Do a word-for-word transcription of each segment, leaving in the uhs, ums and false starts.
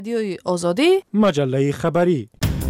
رادیوی آزادی، مجله خبری.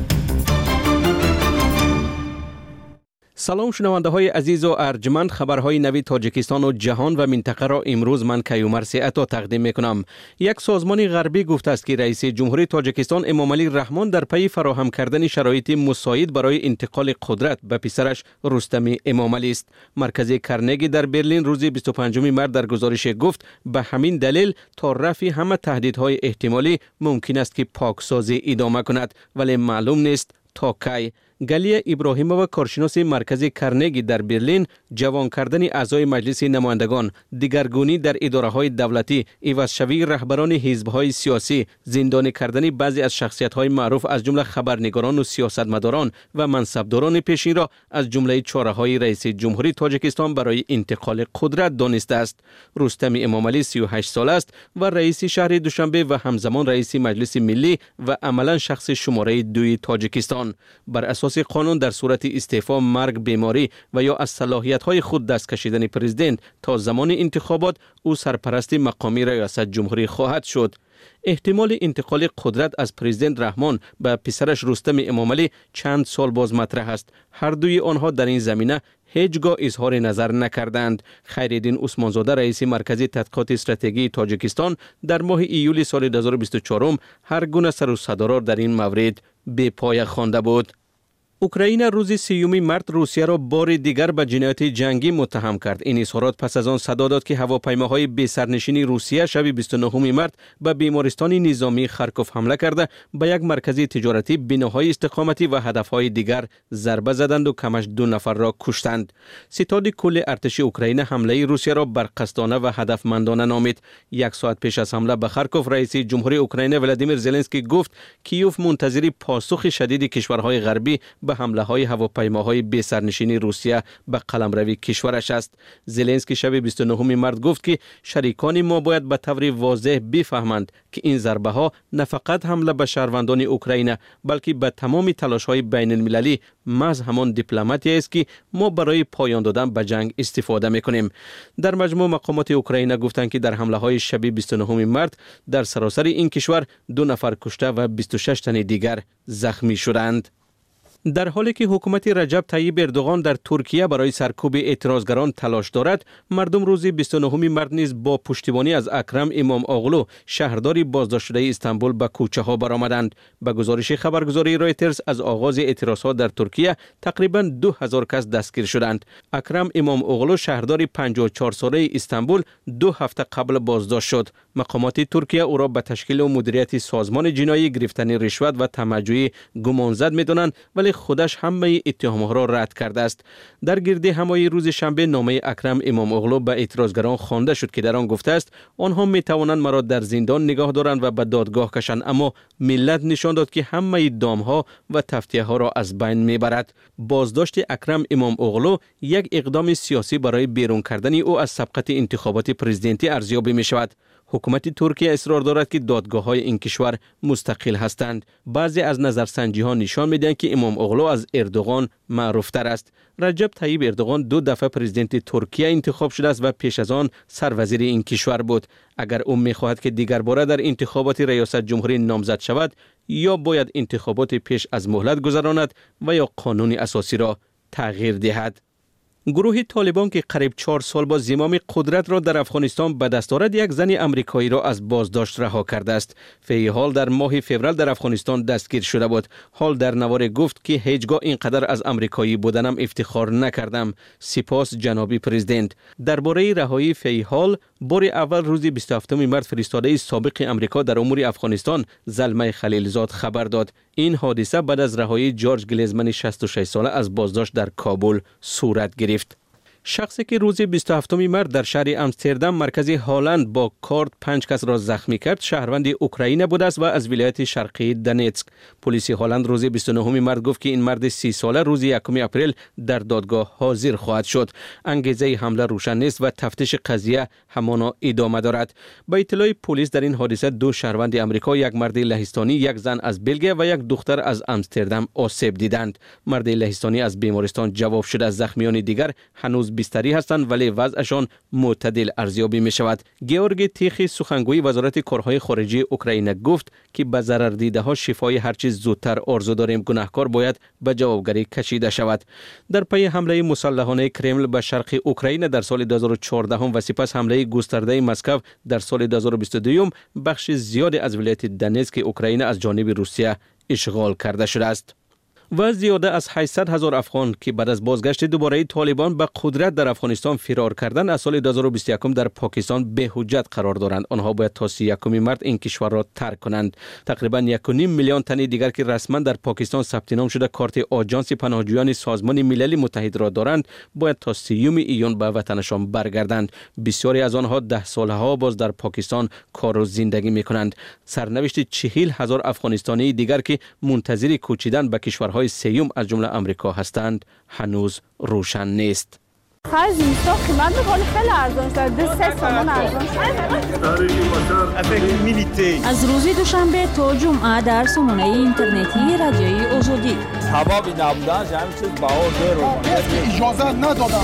سلام شنونده های عزیز و ارجمند، خبرهای نوی تاجیکستان و جهان و منطقه را امروز من کیومرث عطا تقدیم میکنم. یک سازمان غربی گفته است که رئیس جمهوری تاجیکستان امامعلی رحمان در پی فراهم کردن شرایط مساعد برای انتقال قدرت به پسرش رستم امامعلی است. مرکز کرنگی در برلین روز بیست و پنجم مارس در گزارش گفت به همین دلیل تا رفع همه تهدیدهای احتمالی ممکن است که پاکسازی ادامه کند، ولی معلوم نیست تا کی. گلیه ابراهیمووا کارشناس مرکز کرنگی در برلین جوان کردن اعضای مجلس نمایندگان، دیگرگونی در اداره‌های دولتی، عوض‌شوی رهبران حزب‌های سیاسی، زندانی کردن بعضی از شخصیت‌های معروف از جمله خبرنگاران و سیاستمداران و منصبداران پیشین را از جمله چاره‌های رئیس جمهوری تاجیکستان برای انتقال قدرت دانسته است. رستم امامعلی سی و هشت ساله است و رئیس شهر دوشنبه و همزمان رئیس مجلس ملی و عملاً شخص شماره دوی تاجیکستان. بر اساس قانون در صورت استعفا، مرگ، بیماری و یا از صلاحیت‌های خود دست کشیدن پرزیدنت تا زمان انتخابات او سرپرست مقامی ریاست جمهوری خواهد شد. احتمال انتقال قدرت از پرزیدنت رحمان به پسرش رستم امامعلی چند سال باز مطرح است. هر دوی آنها در این زمینه هیچگاه اظهار نظر نکردند. خیرالدین عثمانزاده رئیس مرکز تحقیقات استراتژی تاجیکستان در ماه ایول سال دو هزار و بیست و چهار هر گونه سر و صدا را در این مورد به پای خوانده بود. اوکراین روز سیوم مارس روسیه را بار دیگر به جنایت جنگی متهم کرد. این اظهارات پس از آن صدا داد که هواپیماهای بی سرنشین روسیه شب بیست و نهم مارس به بیمارستان نظامی خارکوف حمله کرده به یک مرکز تجارتی، بناهای استقامتی و هدفهای دیگر ضربه زدند و کمش دو نفر را کشتند. ستاد کل ارتش اوکراین حمله روسیه را برقصدانه و هدفمندانه نامید. یک ساعت پیش از حمله به خارکوف رئیس جمهوری اوکراین ولادیمیر زلنسکی گفت کیوف منتظر پاسخ شدید کشورهای غربی به حمله های هواپیماهای بی سرنشین روسیه به قلمرو کشورش است. زلنسکی شب بیست و نهم مارس گفت که شریکان ما باید به طور واضح بفهمند که این ضربه ها نه فقط حمله به شهروندان اوکراین بلکه به تمام تلاش های بین المللی محض همان دیپلماتی است که ما برای پایان دادن به جنگ استفاده میکنیم. در مجموع مقامات اوکراین گفتند که در حمله های شب بیست و نهم مارس در سراسر این کشور دو نفر کشته و بیست و شش تن دیگر زخمی شدند. در حالی که حکومت رجب طیب اردوغان در ترکیه برای سرکوب اعتراضگران تلاش دارد، مردم روز بیست و نهم مارس نیز با پشتیبانی از اکرم امام اوغلو شهردار بازداشت شده استانبول به کوچه ها برآمدند. به گزارش خبرگزاری رایترز از آغاز اعتراضات در ترکیه تقریبا دو هزار کس دستگیر شدند. اکرم امام اوغلو شهردار پنجاه و چهار ساله استانبول دو هفته قبل بازداشت شد. مقامات ترکیه او را به تشکیل و مدیریت سازمان جنایی گرفتن رشوت و تمجید گمانزد می‌دانند، ولی خودش همه اتهامات را رد کرده است. در گرد همایی روز شنبه نامه اکرم امام اوغلو به اعتراضگران خوانده شد که در آن گفته است آنها می توانند مرا در زندان نگاه دارند و به دادگاه کشند، اما ملت نشان داد که همه دامها و تفتیه ها را از بین میبرد. بازداشت اکرم امام اوغلو یک اقدام سیاسی برای بیرون کردن او از سبقت انتخابات پرزیدنتی ارزیابی می شود. حکومت ترکیه اصرار دارد که دادگاه‌های این کشور مستقل هستند. بعضی از نظرسنجی‌ها نشان می‌دهند که امام اوغلو از اردوغان معروف‌تر است. رجب طیب اردوغان دو دفعه پرزیدنت ترکیه انتخاب شده است و پیش از آن سروزیر این کشور بود. اگر او می‌خواهد که دیگر باره در انتخابات ریاست جمهوری نامزد شود، یا باید انتخابات پیش از مهلت گذراند و یا قانون اساسی را تغییر دهد. گروه طالبان که قریب چهار سال با زمام قدرت را در افغانستان به دست دارد، یک زن امریکایی را از بازداشت رها کرده است. فی حال در ماه فوریه در افغانستان دستگیر شده بود. حال در نوار گفت که هیچگاه اینقدر از امریکایی بودنم افتخار نکردم. سپاس جنابی پرزیدنت. درباره رهایی فی حال بار اول روز بیست و هفتم مارس فرستاده سابق امریکا در امور افغانستان زلمه خلیلزاد خبر داد. این حادثه بعد از رهایی جورج گلیزمن شصت و شش ساله از بازداشت در کابل صورت گرفت. شخصی که روز بیست و هفتم مارس در شهر آمستردام مرکز هالند با کارد پنج کس را زخمی کرد، شهروند اوکراین بود است و از ولایت شرقی دونتسک. پلیس هالند روز بیست و نهم مارس گفت که این مرد سی ساله روز یکم اپریل در دادگاه حاضر خواهد شد. انگیزه حمله روشن نیست و تفتیش قضیه همانا ادامه دارد. با اطلاع پلیس در این حادثه دو شهروند آمریکا، یک مرد لهستانی، یک زن از بلژیک و یک دختر از آمستردام آسیب دیدند. مرد لهستانی از بیمارستان جواب شده، زخمیان دیگر هنوز هنوز بیستری هستند ولی وضعشان معتدل ارزیابی می شود. گیورگی تیخی سخنگوی وزارت کارهای خارجی اوکراین گفت که به ضرر دیده ها شفای هر چیز زودتر آرزو داریم. گناهکار باید به جوابگری کشیده شود. در پی حمله مسلحانه کرمل به شرق اوکراین در سال دو هزار و چهارده و سپس حمله گسترده مسکو در سال دو هزار و بیست و دو بخش زیادی از ولایت دنیتسک اوکراین از جانب روسیه اشغال کرده شده است. و زیاده از هشتصد هزار افغان که بعد از بازگشت دوباره طالبان به قدرت در افغانستان فرار کردند از سال دو هزار و بیست و یک در پاکستان به حجت قرار دارند. آنها باید تا سی و یکم مارس این کشور را ترک کنند. تقریبا یک و نیم میلیون تن دیگر که رسما در پاکستان ثبت نام شده کارت آژانس پناهجویان سازمان ملل متحد را دارند باید تا سیوم ایون به وطنشان برگردند. بسیاری از آنها ده ساله ها باز در پاکستان کار و زندگی می کنند. سرنوشت چهل هزار افغانستانی دیگر که منتظر کوچیدن به کشورهای سیوم از جمله امریکا هستند هنوز روشن نیست. خرج اینستا قیمت می‌کنه خیلی ارزان است. دو سه تومان ارزان است. از روز دوشنبه تا جمعه در سامانه اینترنتی رادیوی آزادی. حبابی نبودن همین چیز بهار درو. اجازه ندادن.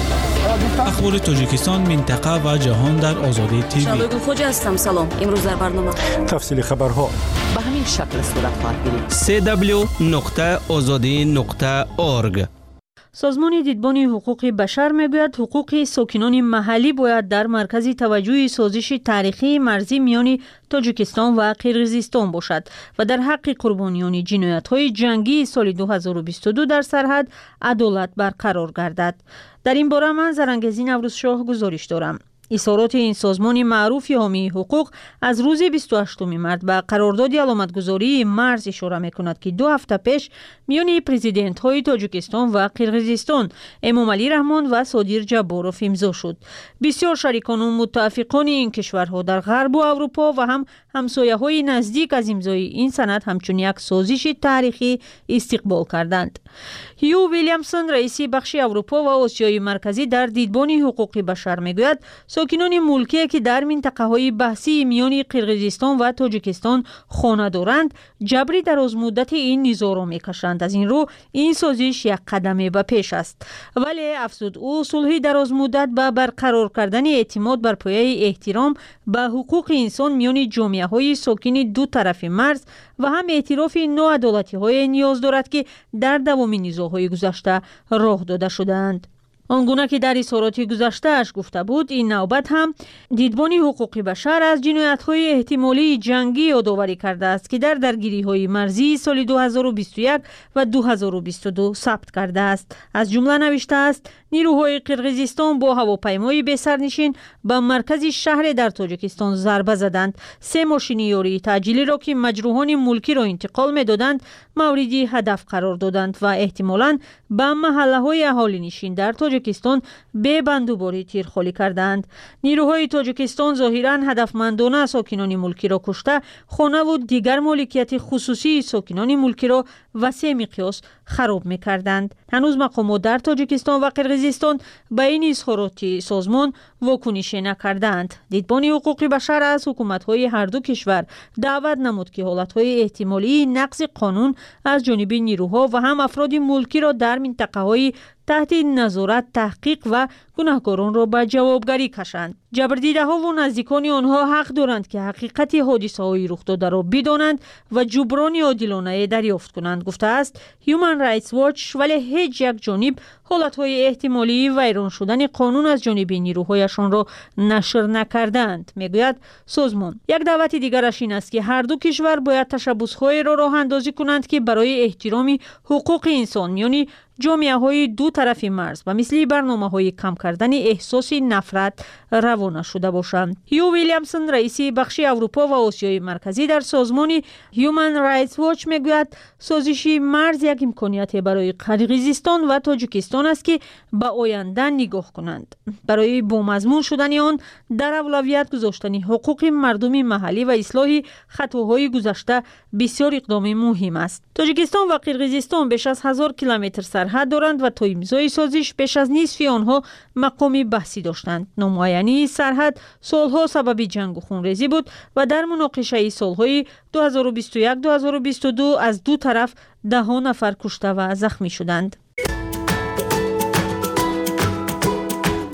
اونا اخبار تاجیکستان منطقه و جهان در آزادی تیوی. شالوی خوج هستم. سلام. امروز در برنامه تفصیل خبرها به همین شکل صورت خواهد گرفت. سی دبلیو نقطه آزادی نقطه اورگ. سازمان دیدبان حقوق بشر میگوید حقوق ساکنان محلی باید در مرکز توجه سازش تاریخی مرزی میان تاجیکستان و قرقیزستان باشد و در حق قربانیان جنایت‌های جنگی سال دو هزار و بیست و دو در سرحد عدالت برقرار گردد. در این باره من زرنگزی نوروز شاه گزارش دارم. اظهارات این سازمان معروف حامی حقوق از روز بیست و هشتم مارس به قرارداد علامتگذاری مرز اشاره می‌کند که دو هفته پیش میان پرزیدنت‌های تاجیکستان و قرقیزستان امامعلی رحمان و صادر جباروف امضا شد. بسیار شریکان و متفقان این کشورها در غرب و اروپا و هم همسایه‌های نزدیک از امضای این سند همچون یک سازش تاریخی استقبال کردند. هیو ویلیامسون رئیس بخش اروپا و آسیای مرکزی در دیدبان حقوق بشر میگوید ساکنان ملکی که در منطقه‌های بحثی میان قرقیزستان و تاجیکستان خانه دارند جبری در از مدت این نزاع را میکشند. از این رو این سازش یک قدم به پیش است. ولی افزود او صلح در از مدت به برقرار کردن اعتماد بر پایه احترام به حقوق انسان میان جامعه‌های ساکن دو طرف مرز و هم اعتراف ناعدالتی‌های نیاز دارد که در دوام نزاع‌های گذشته راه داده شدند. آنگونه که در اظهارات گذشته اش گفته بود این نوبت هم دیدبان حقوق بشر از جنایت‌های احتمالی جنگی یادآوری کرده است که در درگیری‌های مرزی سال دو هزار و بیست و یک و دو هزار و بیست و دو ثبت کرده است. از جمله نوشته است نیروهای قرقیزستان با هواپیمای بی سرنشین به مرکز شهر در تاجیکستان ضربه زدند. سه ماشین یاری تعجیلی را که مجروحان ملکی را انتقال می‌دادند موردی هدف قرار دادند و احتمالاً به محله‌های اهالی نشین در تاجیکستان به بندوباری تیرخوری کردند. نیروهای تاجیکستان ظاهراً هدفمندانه ساکنان ملکی را کشته، خانه و دیگر مالکیت خصوصی ساکنان ملکی را وسیع مقیاس خراب می‌کردند. هنوز مقامات در تاجیکستان و قرقیزستان به این اظهارات سازمان واکنش نکردند. دیدبان حقوق بشر از حکومت‌های هر دو کشور دعوت نمود که حالت‌های احتمالی نقض قانون از جانب نیروها و هم افراد ملکی را در منطقه‌های تحت نظارت تحقیق و گناهکاران را به جوابگری کشند. جبردیده‌ها و نزدیکان آنها حق دارند که حقیقت حادثه‌های رخ داده را بدانند و جبران عادلانه دریافت کنند، گفته است هیومن رایتس واچ. ولی هیچ یک جانب حالت‌های احتمالی ویران شدن قانون از جانب نیروهایشان را نشر نکردند. میگوید سازمان یک دعوت دیگرش این است که هر دو کشور باید تشبس‌های را راه اندازی کنند که برای احترام حقوق انسان یعنی جامعه‌های دو طرف مرز و مثل برنامه‌های کم کردن احساس نفرت روانه شده باشند. هیو ویلیامسون رئیس بخش اروپا و آسیای مرکزی در سازمان هیومن رایتس واچ میگوید سازش مرز یک امکانیت برای قرقیزستان و تاجیکستان است که به آینده نگاه کنند. برای بامضمون شدن آن در اولویت گذاشتن حقوق مردم محلی و اصلاح خطاهای گذشته بسیار اقدام مهم است. تاجیکستان و قرقیزستان بیش از هزار کیلومتر سرحد دارند و تا امضای سازش بیش از نصف آنها مقام بحثی داشتند. نامعینی سرحد سالها سبب جنگ و خونریزی بود و در مناقشه سالهای دو هزار و بیست و یک دو هزار و بیست و دو از دو طرف ده ها نفر کشته و زخمی شدند.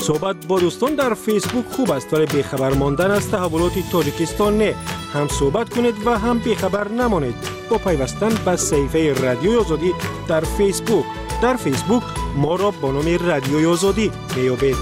صحبت با دوستان در فیسبوک خوب است ولی بیخبر ماندن از تحولات تاجیکستان نه. هم صحبت کنید و هم بیخبر نمانید با پیوستن به صفحه رادیوی آزادی در فیسبوک. در فیسبوک ما را با نام رادیوی آزادی میابید.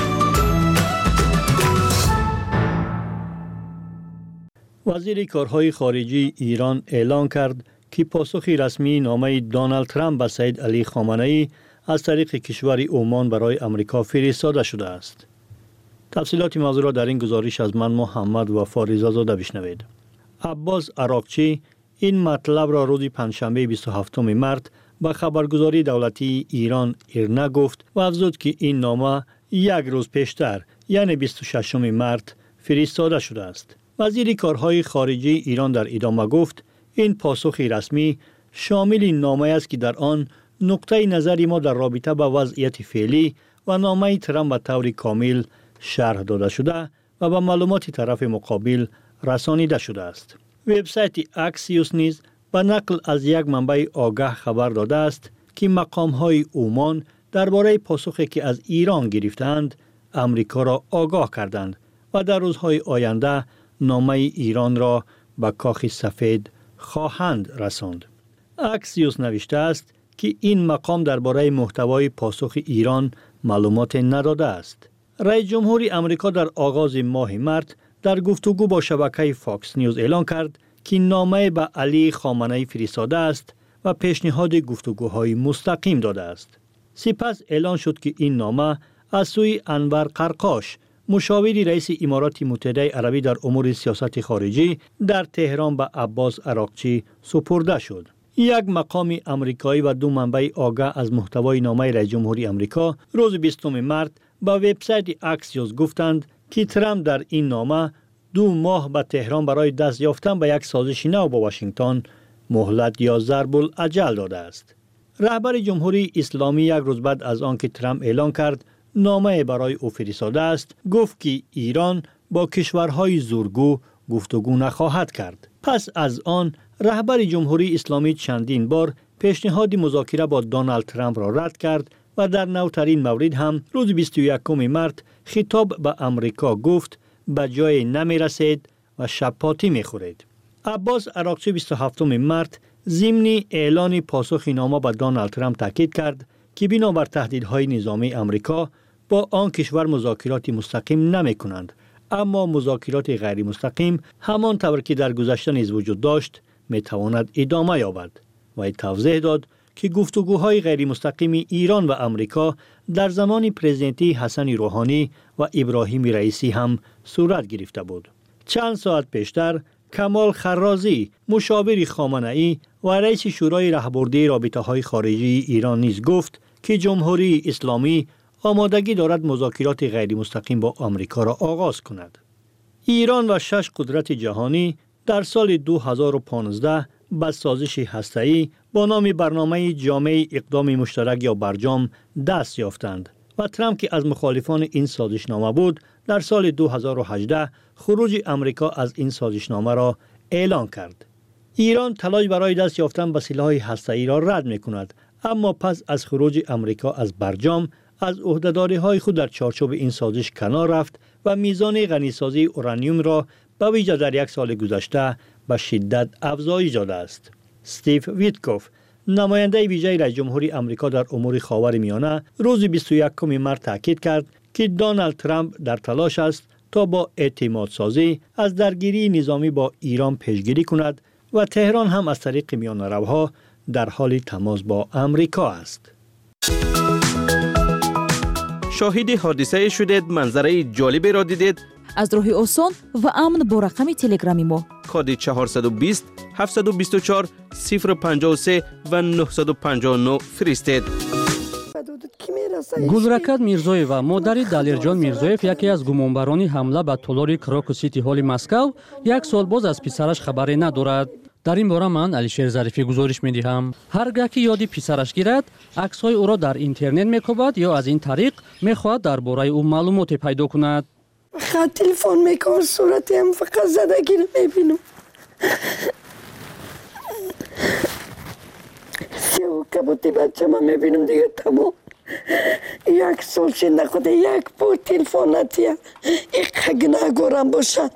وزیر کارهای خارجی ایران اعلام کرد که پاسخی رسمی نامه دونالد ترامپ به سید علی خامنه‌ای از طریق کشور عمان برای امریکا فرستاده شده است. تفصیلات موضوع را در این گزارش از من محمد و فاریزه زاده بشنوید. عباس عراقچی این مطلب را روز پنجشنبه بیست و هفتم مارس به خبرگزاری دولتی ایران ایرنا گفت و افزود که این نامه یک روز پیشتر یعنی بیست و ششم مارس فرستاده شده است. وزیر کارهای خارجی ایران در ادامه گفت این پاسخ رسمی شامل نامه است که در آن نقطه نظری ما در رابطه با وضعیت فعلی و نامه ترامپ به طور کامل شرح داده شده و به معلومات طرف مقابل رسانیده شده است. وبسایت اکسیوس نیز به نقل از یک منبع آگاه خبر داده است که مقام‌های عمان درباره پاسخی که از ایران گرفتند امریکا را آگاه کردند و در روزهای آینده نامه ایران را به کاخ سفید خواهند رساند. اکسیوس نوشته است که این مقام درباره محتوای پاسخ ایران معلومات نداده است. رئیس جمهور امریکا در آغاز ماه مارس در گفتگو با شبکه فاکس نیوز اعلام کرد که نامه به علی خامنه‌ای فرستاده است و پیشنهاد گفتگوهای مستقیم داده است. سپس اعلان شد که این نامه از سوی انور قرقاش، مشاور رئیس امارات متحده عربی در امور سیاست خارجی، در تهران به عباس عراقچی سپرده شد. یک مقام امریکایی و دو منبع آگاه از محتوای نامه رئیس جمهوری امریکا روز بیستم مارس با وبسایت اکسیوس گفتند که ترامپ در این نامه دو ماه به تهران برای دست یافتن به یک سازش نو با واشنگتن مهلت یا ضرب الاجل داده است. رهبر جمهوری اسلامی یک روز بعد از آنکه ترامپ اعلان کرد نامه برای او فرستاده است، گفت که ایران با کشورهای زورگو گفتگو نخواهد کرد. پس از آن رهبر جمهوری اسلامی چندین بار پیشنهاد مذاکره با دونالد ترامپ را رد کرد و در نوترین مورد هم روز بیست و یکم مارس خطاب به امریکا گفت به جای نمی رسید و شپاتی می خورید. عباس عراقچی بیست و هفتم مارس ضمن اعلان پاسخ نامه به دونالد ترامپ تاکید کرد که بنابر تهدیدهای نظامی امریکا با آن کشور مذاکرات مستقیم نمی کنند، اما مذاکرات غیر مستقیم همان طور که در گذشته نیز وجود داشت می تواند ادامه یابد. و توضیح داد که گفتگوهای غیر مستقیم ایران و امریکا در زمان پرزیدنتی حسن روحانی و ابراهیم رئیسی هم صورت گرفته بود. چند ساعت پیشتر کمال خرازی، مشاور خامنه‌ای و رئیس شورای راهبردی رابطه‌های خارجی ایران نیز گفت که جمهوری اسلامی آمادگی دارد مذاکرات غیر مستقیم با آمریکا را آغاز کند. ایران و شش قدرت جهانی در سال دو هزار و پانزده به سازش هسته‌ای با نام برنامه جامع اقدام مشترک یا برجام دست یافتند و ترامپ که از مخالفان این سازشنامه بود در سال دو هزار و هجده خروج امریکا از این سازشنامه را اعلان کرد. ایران تلاش برای دست یافتن به سلاح هسته‌ای را رد می‌کند، اما پس از خروج امریکا از برجام از عهده‌داری‌های خود در چارچوب این سازش کنار رفت و میزان غنیسازی اورانیوم را به ویژه در یک سال گذشته به شدت افزایش داده است. استیو ویتکوف، نماینده ویژه رئیس جمهوری آمریکا در امور خاورمیانه، روز بیست و یکم مارس تاکید کرد که دونالد ترامپ در تلاش است تا با اعتماد سازی از درگیری نظامی با ایران پیشگیری کند و تهران هم از طریق میانه‌روها در حال تماس با آمریکا است. شاهد حادثه شدید، منظره جالبی را دیدید؟ از راه آسان و امن با رقم تلگرامی ما کد چهارصد و بیست هفتصد و بیست و چهار صفر پنجاه و سه و نهصد و پنجاه و نه فرستید. گلرакат мирзоева модари далерҷон мирзоев яке аз гумонбарони ҳамла ба толори крокус сити ҳоли москав як сол боз аз писараш хабаре надорад. дар ин бора ман алишер зарифӣ гузориш медиҳам. ҳар гаҳ ки ёди писараш гирад, аксҳои ӯро дар интернет мекобад ё аз ин тариқ мехоҳад дар бораи ӯ маълумоте пайдо кунад. فقط تلفن میکنم صورتی هم فقط زدگی رو میبینم. سیاه و کبوتی بچه من میبینم دیگه تمام. یک سال چه نخوده یک بار تلفوناتیه یک نگورم باشد.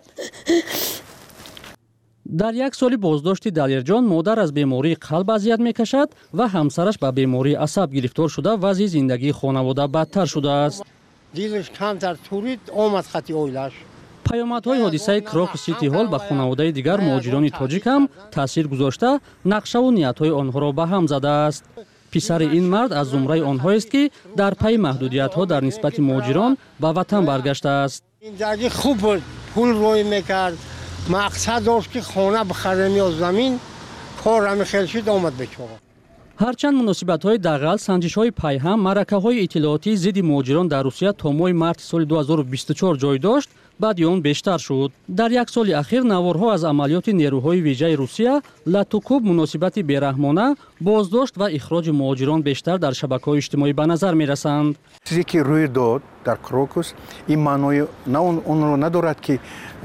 در یک سال بازداشت دلیرجان مادر از بیماری قلب اذیت میکشد و همسرش به بیماری عصب گرفتار شده و وضع زندگی خانواده بدتر شده است. دیلش کمتر تورید آمد خطی اویلش. پیامدهای حادثه کروک سیتی هال به خانواده دیگر مهاجران تاجیک هم تاثیر گذاشته نقشه و نیت‌های آنها را به هم زده است. پسر این مرد از زمره آنها است که در پی محدودیت‌ها در نسبت مهاجران به وطن برگشته است. زندگی خوب بود، پول روی میکرد، مقصد داشت که خانه بخره یا زمین، کار هم خیلی شد آمد بچه. هرچند مناسبت‌های دغل، سنجش‌های پیهم، معرکه‌های اطلاعاتی ضد مهاجران در روسیه تا ماه مارس سال دو هزار و بیست و چهار جای داشت، بعد آن بیشتر شد. در یک سال اخیر نوارها از عملیات نیروهای ویژه روسیه، لطوکوب مناسبت بی‌رحمانه، بازداشت و اخراج مهاجران بیشتر در شبکه‌های اجتماعی به نظر می‌رسند. چیزی که روی داد در کروکوس این معنای نه اون رو ندارد که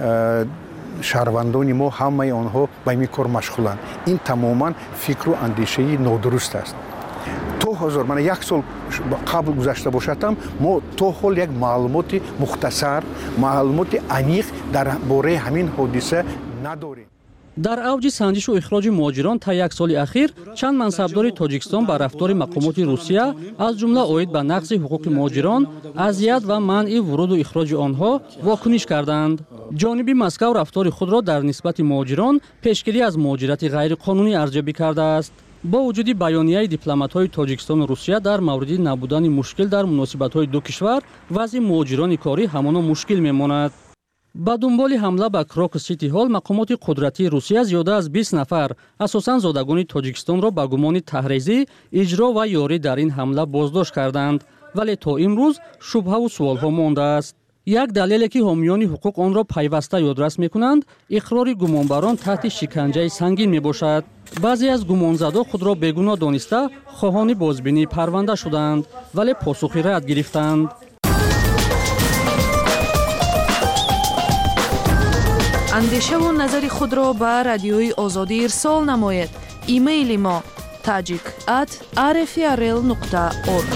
شهروندان ما همه آنها به این کار مشغولند. این تماما فکر و اندیشه نادرست است. تو هزار من یک سال قبل گذشته باشدم ما تو حال یک معلومات مختصر معلومات عمیق در باره همین حادثه نداریم. در اوج سنجش و اخراج مهاجران تا یک سال اخیر چند منصبدار تاجیکستان با رفتار مقامات روسیه از جمله عاید به نقض حقوق مهاجران، اذیت و منع ورود و اخراج آنها واکنش کردند. جانب مسکو رفتار خود را در نسبت مهاجران پیشگیری از مهاجرت غیر قانونی ارزیابی کرده است. با وجود بیانیه دیپلمات‌های تاجیکستان و روسیه در مورد نبودن مشکل در مناسبت‌های دو کشور، وضع مهاجران کاری همانا مشکل می‌ماند. با دنبال حمله به کروک سیتی هال، مقامات قدرتی روسیه زیاده از بیست نفر اساساً زادگان تاجیکستان را با گمان تحریزی، اجرا و یاری در این حمله بازداشت کردند، ولی تا امروز شبهه و سوال‌ها مانده است. یک دلیلی که حامیان حقوق آن را پیوسته یادرس می‌کنند، اقرار گمانبران تحت شکنجه سنگین می‌باشد. بعضی از گمانزدا خود را بیگناه دانسته خواهان بازبینی پرونده شدند، ولی پاسخی رد گرفتند. اندیشه و نظر خود را به رادیوی آزادی ارسال نمایید. ایمیل ما tajik at r f r l نقطه org.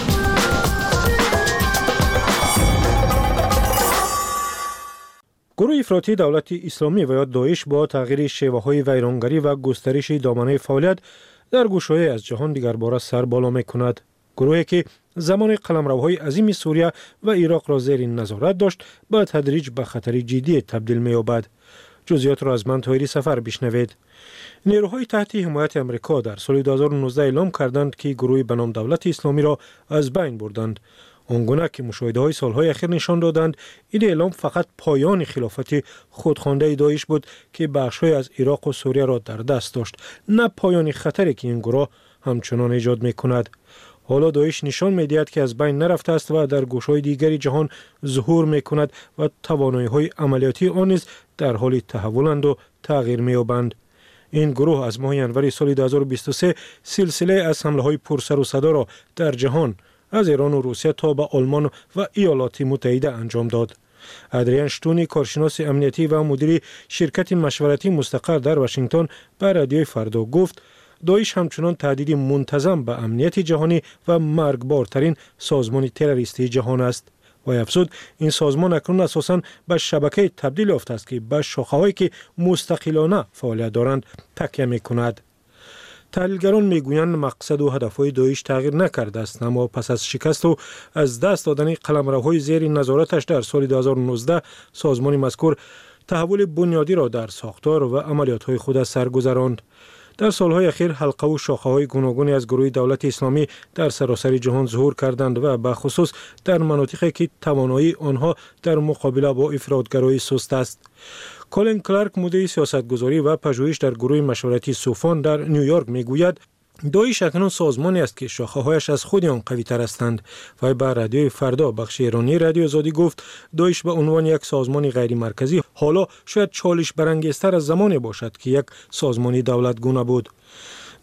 گروه افراطی دولت اسلامی و یا داعش با تغییر شیوه‌های ویرانگری و گسترش دامنه فعالیت در گوشه‌های از جهان دیگر باره سر بالا می‌کند. گروهی که زمان قلمروهای عظیم سوریه و عراق را زیر نظارت داشت، به تدریج به خطر جدی تبدیل می‌یابد. جزئیات را از من طاهری سفر بشنوید. نیروهای تحت حمایت امریکا در سال دو هزار و نوزده اعلام کردند که گروهی به نام دولت اسلامی را از بین بردند. آنگونه که مشاهده‌های سالهای اخیر نشان دادند این اعلام فقط پایان خلافت خودخوانده داعش بود که بخش‌های از عراق و سوریه را در دست داشت، نه پایان خطری که این گروه همچنان ایجاد می‌کند. حالا داعش نشان می‌دهد که از بین نرفته است و در گوشه‌های دیگری جهان ظهور می‌کند و توانایی‌های عملیاتی آن نیز در حال تحولند و تغییر می‌یابند. این گروه از ماه ینور سال دو هزار و بیست و سه سلسله از حمله‌های پرسر و صدا را در جهان از ایران و روسیه تا به آلمان و ایالات متحده انجام داد. ادریان شتونی، کارشناس امنیتی و مدیر شرکت مشورتی مستقر در واشنگتن، به رادیوی فردا گفت داعش همچنان تهدید منتظم به امنیت جهانی و مرگبارترین سازمان تروریستی جهان است. و افزود این سازمان اکنون اساساً به شبکه تبدیل یافته است که به شاخه‌هایی که مستقلانه فعالیت دارند تکیه می‌کند. تحلیلگران میگویند مقصد و هدفهای داعش تغییر نکرده است، اما پس از شکست و از دست دادن قلمروهای زیر نظارتش در سال دو هزار و نوزده سازمان مذکور تحول بنیادی را در ساختار و عملیات‌های خود سر گذراند. در سالهای اخیر حلقه و شاخه‌های گوناگونی از گروه دولت اسلامی در سراسر جهان ظهور کردند و به خصوص در مناطقی که توانایی آنها در مقابله با افراطگرایی سست است. کولین کلارک، مدیر سیاستگذاری و پژوهش در گروه مشورتی سوفان در نیویورک میگوید داعش اکنون سازمانی است که شاخه‌هایش از خود آن قوی‌تر هستند و به رادیوی فردا بخش ایرانی رادیو آزادی گفت داعش به عنوان یک سازمان غیر مرکزی حالا شاید چالش برانگیزتر از زمانی باشد که یک سازمانی دولتگونه بود.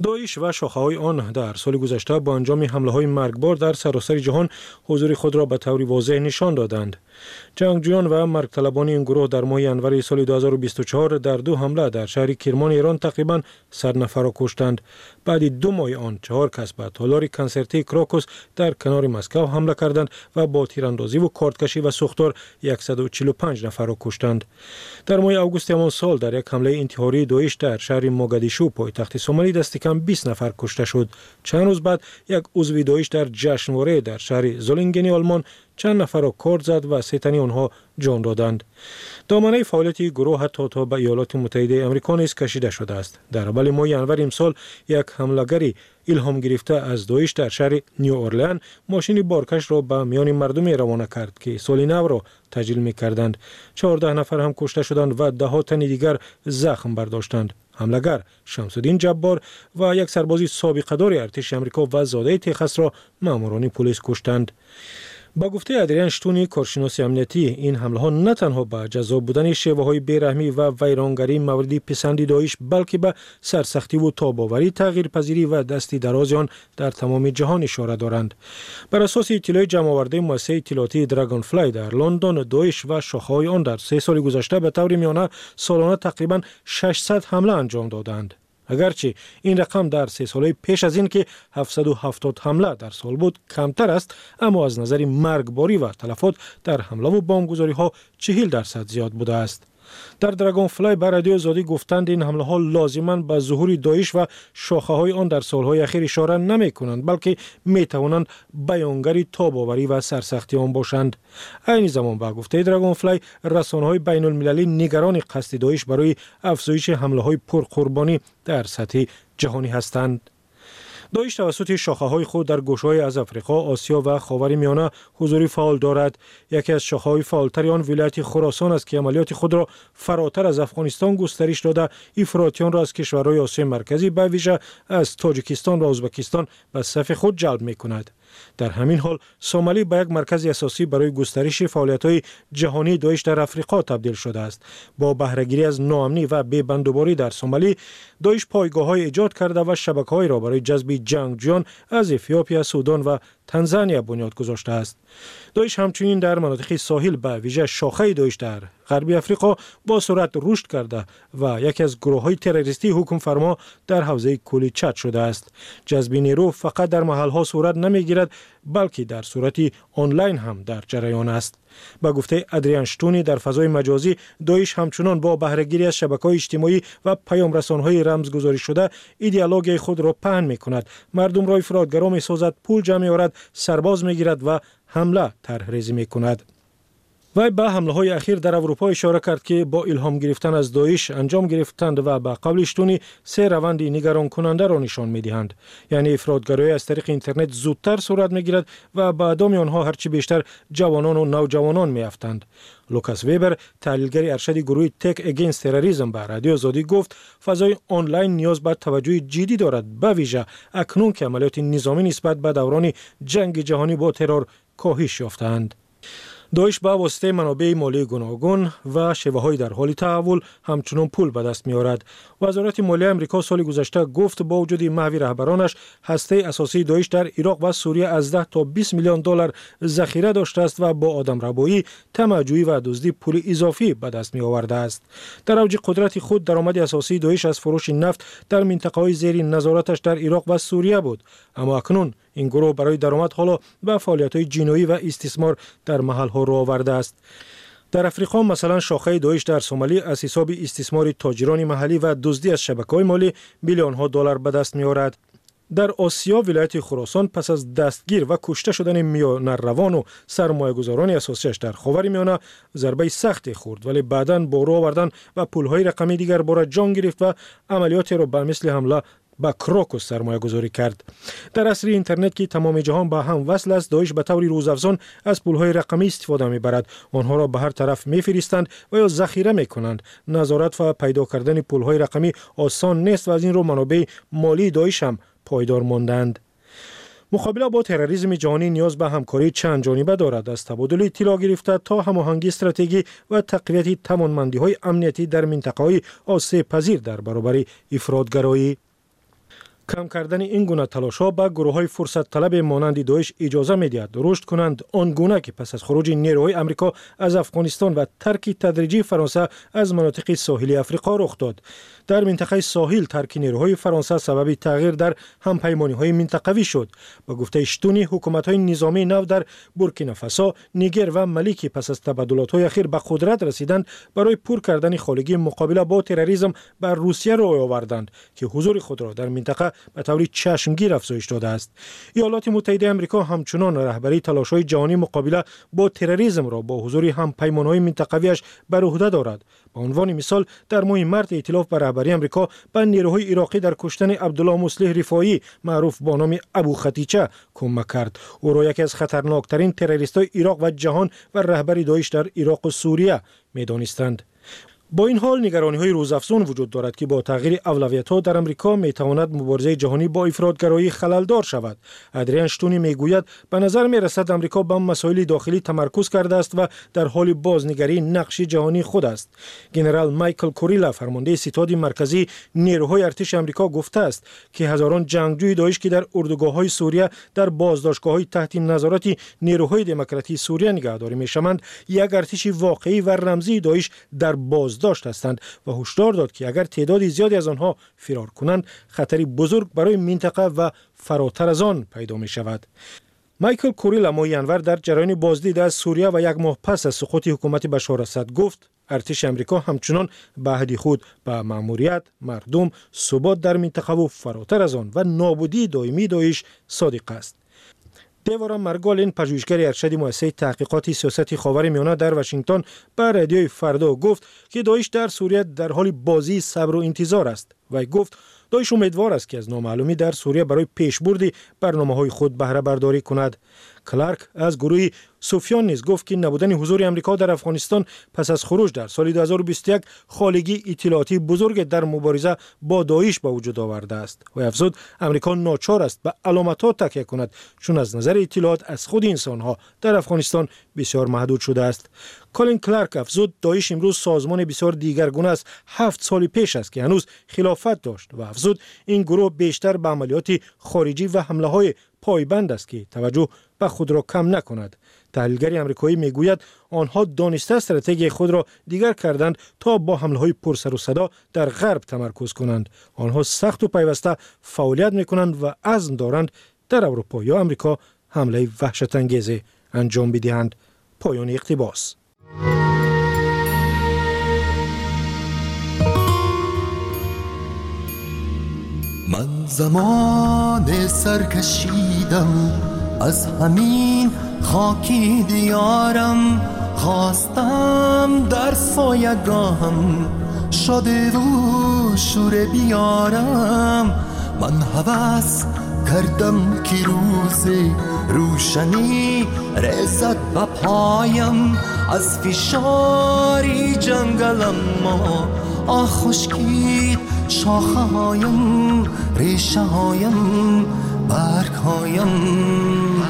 داعش و شاخه‌های آن در سال گذشته با انجام حمله‌های مرگبار در سراسر جهان حضور خود را به طور واضح نشان دادند. جنگجویان و مرگ طلبان این گروه در ماه ینور سال دو هزار و بیست و چهار در دو حمله در شهر کرمان ایران تقریباً صد نفر را کشتند. بعد دو ماه آن چهار کس به تالار کنسرتی کراکوس در کنار مسکو حمله کردند و با تیراندازی و کارتکشی و سوختار صد و چهل و پنج نفر را کشتند. در ماه آگوست همان سال در یک حمله انتحاری داعش در شهر موگادیشو پایتخت سومالی دست کم بیست نفر کشته شد. چند روز بعد یک عضو داعش در جشنواره در شهر زولینگن آلمان چند نفر را کارت زد و سه تن آنها جان دادند. دامنه فعالیت گروه حتی تا به ایالات متحده آمریکا نیز کشیده شده است. در اول ماه ینور امسال یک حمله‌گری الهام گرفته از داعش در شهر نیو اورلئان ماشین بارکش را به میان مردم روانه کرد که سال نو را تجلیل می‌کردند. چهارده نفر هم کشته شدند و ده ها تن دیگر زخم برداشتند. حمله‌گر شمس‌الدین جبار و یک سرباز سابقه‌دار ارتش آمریکا و زاده تگزاس را ماموران پلیس کشتند. با گفته ادریان شتونی کارشناس امنیتی، این حمله ها نه تنها به جذاب بودن شیوه های بیرحمی و ویرانگری موردی پسندی داعش بلکه به سرسختی و تاباوری تغییر پذیری و دستی دراز آن در تمام جهان اشاره دارند. بر اساس اطلاع جمع آورده مؤسسه اطلاعاتی دراگون فلای در لندن، داعش و شاخه‌های آن در سه سال گذشته به طور میانه سالانه تقریبا ششصد حمله انجام دادند. اگرچه این رقم در سه ساله پیش از این که هفتصد و هفتاد حمله در سال بود کمتر است، اما از نظر مرگباری و تلفات در حمله و بمبگذاری ها چهل درصد زیاد بوده است. در دراگون فلای بر رادیو آزادی گفتند این حمله ها لازماً به ظهور داعش و شاخه های آن در سالهای اخیر اشاره نمی کنند، بلکه می توانند بیانگری تاباوری و سرسختی آن باشند. این زمان با گفته دراگون فلای رسانه های بین المللی نگران قصد داعش برای افزایش حمله های پرقربانی در سطح جهانی هستند. داعش توسط شاخه‌های خود در گوشه‌های از افریقا، آسیا و خاورمیانه حضوری فعال دارد. یکی از شاخه‌های فعالتر آن ولایت خراسان است که عملیات خود را فراتر از افغانستان گسترش داده افراطیان را از کشورهای آسیای مرکزی به ویژه از تاجیکستان و ازبکستان به صف خود جلب می‌کند. در همین حال سومالی به یک مرکز اساسی برای گسترش فعالیت‌های جهانی داعش در افریقا تبدیل شده است. با بهره‌گیری از ناامنی و بی‌بندوباری در سومالی، داعش پایگاه‌های ایجاد کرده و شبکه‌هایی را برای جذب جنگجویان از افیوپیا، سودان و تانزانیا بنیاد گذاشته است. داعش همچنین در مناطق ساحل به ویژه شاخه داعش در غربی افریقا با سرعت رشد کرده و یکی از گروه‌های تروریستی حکم فرما در حوزه کولی چاد شده است. جذب نیرو فقط در محل‌ها صورت نمی‌گیرد، بلکه در صورت آنلاین هم در جریان است. با گفته ادریان شتونی در فضای مجازی، داعش همچنان با بهره‌گیری از شبکه‌های اجتماعی و پیام رسان‌های رمزگذاری شده ایدئولوژی خود را پهن می‌کند. مردم را افراطگرا می‌سازد، پول جمع می‌آورد، سرباز می‌گیرد و حمله طرح‌ریزی می‌کند. وی به حمله‌های اخیر در اروپا اشاره کرد که با الهام گرفتن از داعش انجام گرفتند و به قول شتونی سه روند نگران کننده را نشان می‌دهند. یعنی افراطگرایی از طریق اینترنت زودتر صورت می‌گیرد و به ادامه آنها هرچی بیشتر جوانان و نوجوانان می‌افتند. لوکاس ویبر، تحلیلگر ارشد گروه تک اگینست تروریسم، به رادیو آزادی گفت فضای آنلاین نیاز به توجه جدی دارد، به ویژه اکنون که عملیات نظامی نسبت به دوران جنگ جهانی با ترور کاهش یافتند. داعش با واسطه منابع مالی گوناگون و شیوه‌های در حال تحول همچنان پول به دست می‌آورد. وزارت مالیه آمریکا سال گذشته گفت با وجود محو رهبرانش هسته اساسی داعش در عراق و سوریه از ده تا بیست میلیون دلار ذخیره داشته است و با آدمربایی، طمع‌جویی و دزدی پول اضافی به دست می‌آورده است. در اوج قدرت خود درآمد اساسی داعش از فروش نفت در منطقه‌های زیر نظارتش در عراق و سوریه بود، اما اکنون این گروه برای درآمد حالا به فعالیت‌های جنایی و استثمار در محل‌ها رو آورده است. در افریقا مثلا شاخه داعش در سومالی از حساب استثمار تاجران محلی و دزدی از شبکه‌های مالی میلیون‌ها دلار به دست می‌آورد. در آسیا ولایت خراسان پس از دستگیر و کشته شدن میانروان و سرمایه‌گذاران اساسیش در خاورمیانه ضربه سختی خورد، ولی بعداً با راه آوردن و پول‌های رقمی دیگر بار جان گرفت و عملیاتی را به مثل حمله با کراکوس سرمایه گذاری کرد. در عصر اینترنت که تمام جهان با هم وصل است، داعش به طور روزافزون از پولهای رقمی استفاده می‌برد. آنها را به هر طرف می‌فرستند و یا ذخیره می‌کنند. نظارت و پیدا کردن پولهای رقمی آسان نیست و از این رو منابع مالی داعش هم پایدار ماندند. مقابله با تروریسم جهانی نیاز به همکاری چند جانبه دارد، از تبادل اطلاع گرفته تا هماهنگی استراتژی و تقویت توانمندی‌های امنیتی در منطقه‌های آسیب پذیر در برابر افراطگرایی. کم کردن این گونه تلاش‌ها به گروه‌های فرصت طلب مانند داعش اجازه می‌دهد رشد کنند آنگونه که پس از خروج نیروهای آمریکا از افغانستان و ترک تدریجی فرانسه از مناطق ساحلی آفریقا رخ داد. در منطقه ساحل ترک نیروهای فرانسه سبب تغییر در همپیمانی‌های منطقوی شد. با گفته شتونی حکومت‌های نظامی نو در بورکینافاسو، نیگر و مالی که پس از تبادلات‌های اخیر به قدرت رسیدند برای پر کردن خالگی مقابله با تروریسم بر روسیه روی آوردند که حضور خود را در منطقه به طور چشمگیر افزایش داده است. ایالات متحده آمریکا همچنان رهبری تلاش‌های جهانی مقابله با تروریسم را با حضور همپیمان‌های منطقویش بر عهده دارد. به عنوان مثال در ماه مارس ائتلاف بر رهبری آمریکا به نیروهای عراقی در کشتن عبدالله مصلح رفاعی معروف با نام ابو خطیچه کمک کرد. او را یکی از خطرناکترین تروریست‌های عراق و جهان و رهبر داعش در عراق و سوریه می‌دانستند. با این حال نگرانی‌های روزافزون وجود دارد که با تغییر اولویت‌ها در آمریکا می‌تواند مبارزه جهانی با افراط‌گرایی خلل‌دار شود. ادریان شتونی می‌گوید به نظر می‌رسد آمریکا به مسائل داخلی تمرکز کرده است و در حال بازنگری نقش جهانی خود است. ژنرال مایکل کوریلا فرمانده ستاد مرکزی نیروهای ارتش آمریکا گفته است که هزاران جنگجوی داعش که در اردوگاه‌های سوریه در بازداشتگاه‌های تحت نظارت نیروهای دموکراتی سوریه نگهداری می‌شوند، یک ارتش واقعی و رمزی داعش در باز داشت هستند و هشدار داد که اگر تعداد زیادی از آنها فرار کنند خطری بزرگ برای منطقه و فراتر از آن پیدا می شود. مایکل کوریلا ماه ینور در جریان بازدید از سوریه و یک ماه پس از سقوط حکومت بشار الاسد گفت ارتش آمریکا همچنان به عهد خود به مأموریت، مردم، ثبات در منطقه و فراتر از آن و نابودی دائمی داعش صادق است. دیوارا مرگالین پژوهشگر ارشد مؤسسه تحقیقات سیاست خاورمیانه در واشنگتن به رادیوی فردا گفت که داعش در سوریه در حال بازی صبر و انتظار است و گفت داعش امیدوار است که از نامعلومی در سوریه برای پیشبرد برنامه‌های خود بهره برداری کند. کلارک از گروه سوفیان نیز گفت که نبودن حضور آمریکا در افغانستان پس از خروج در سال دو هزار و بیست و یک خالگی اطلاعاتی بزرگ در مبارزه با داعش به وجود آورده است و افزود آمریکا ناچار است به علامت‌ها تکیه کند چون از نظر اطلاعات از خود انسان‌ها در افغانستان بسیار محدود شده است. کالین کلارک افزود داعش امروز سازمان بسیار دیگرگونه است هفت سال پیش است که هنوز خلافت داشت و افزود این گروه بیشتر به عملیات خارجی و حمله‌های پایبند است که توجه به خود را کم نکند. تحلیلگر آمریکایی میگوید آنها دانسته استراتژی خود را دیگر کردند تا با حمله‌های پرسر و صدا در غرب تمرکز کنند. آنها سخت و پیوسته فعالیت میکنند و عزم دارند در اروپا یا آمریکا حمله وحشت انگیز انجام بدهند. پایان اقتباس. من زمان سرکشیدم از همین خاکی دیارم، خواستم در سایگاهم شده و شور بیارم. من هوس کردم که روز روشنی رسد به پایم، از فشاری جنگلم ما آه خشکید شاخه هایم، ریشه هایم، برگ هایم.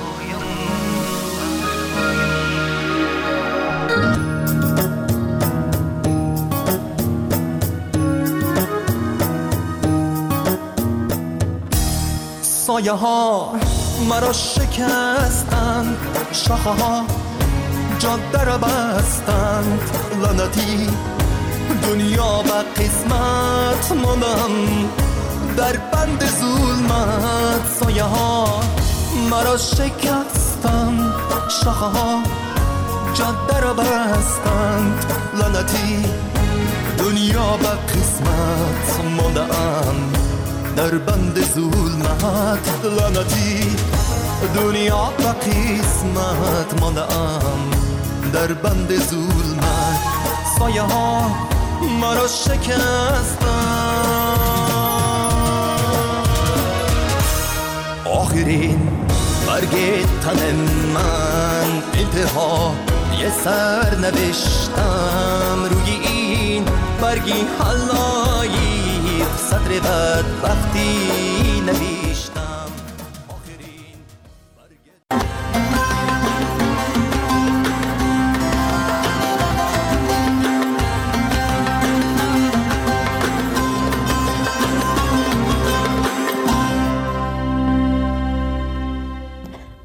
سایه ها مرا شکستند، شاخه ها جاده را بستند. لعنتی دنیا و قسمت ماندم در بند ظلمت. سایه ها مرا شکستند، شاخه ها جاده را بستند. لعنتی دنیا و قسمت ماندم در بند ظلمت. لعنتی دنیا و قسمت ماندم در بند ظلمت. سایه ها مرا شکستند. آخرین برگ تن من انتها یه سر نوشتم روی این برگی حلایق سطر بدبختی نوشتم.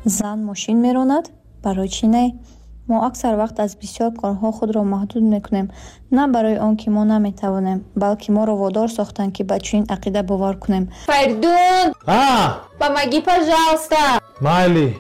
زن ماشین میراند برای چی نه؟ ما اکثر وقت از بسیار کارها خود را محدود میکنیم، نه برای آن که ما نمیتوانیم، بلکه ما را وادار ساختن که به چنین عقیده باور کنیم. Perdón. Ah, Помоги, пожалуйста. Майли.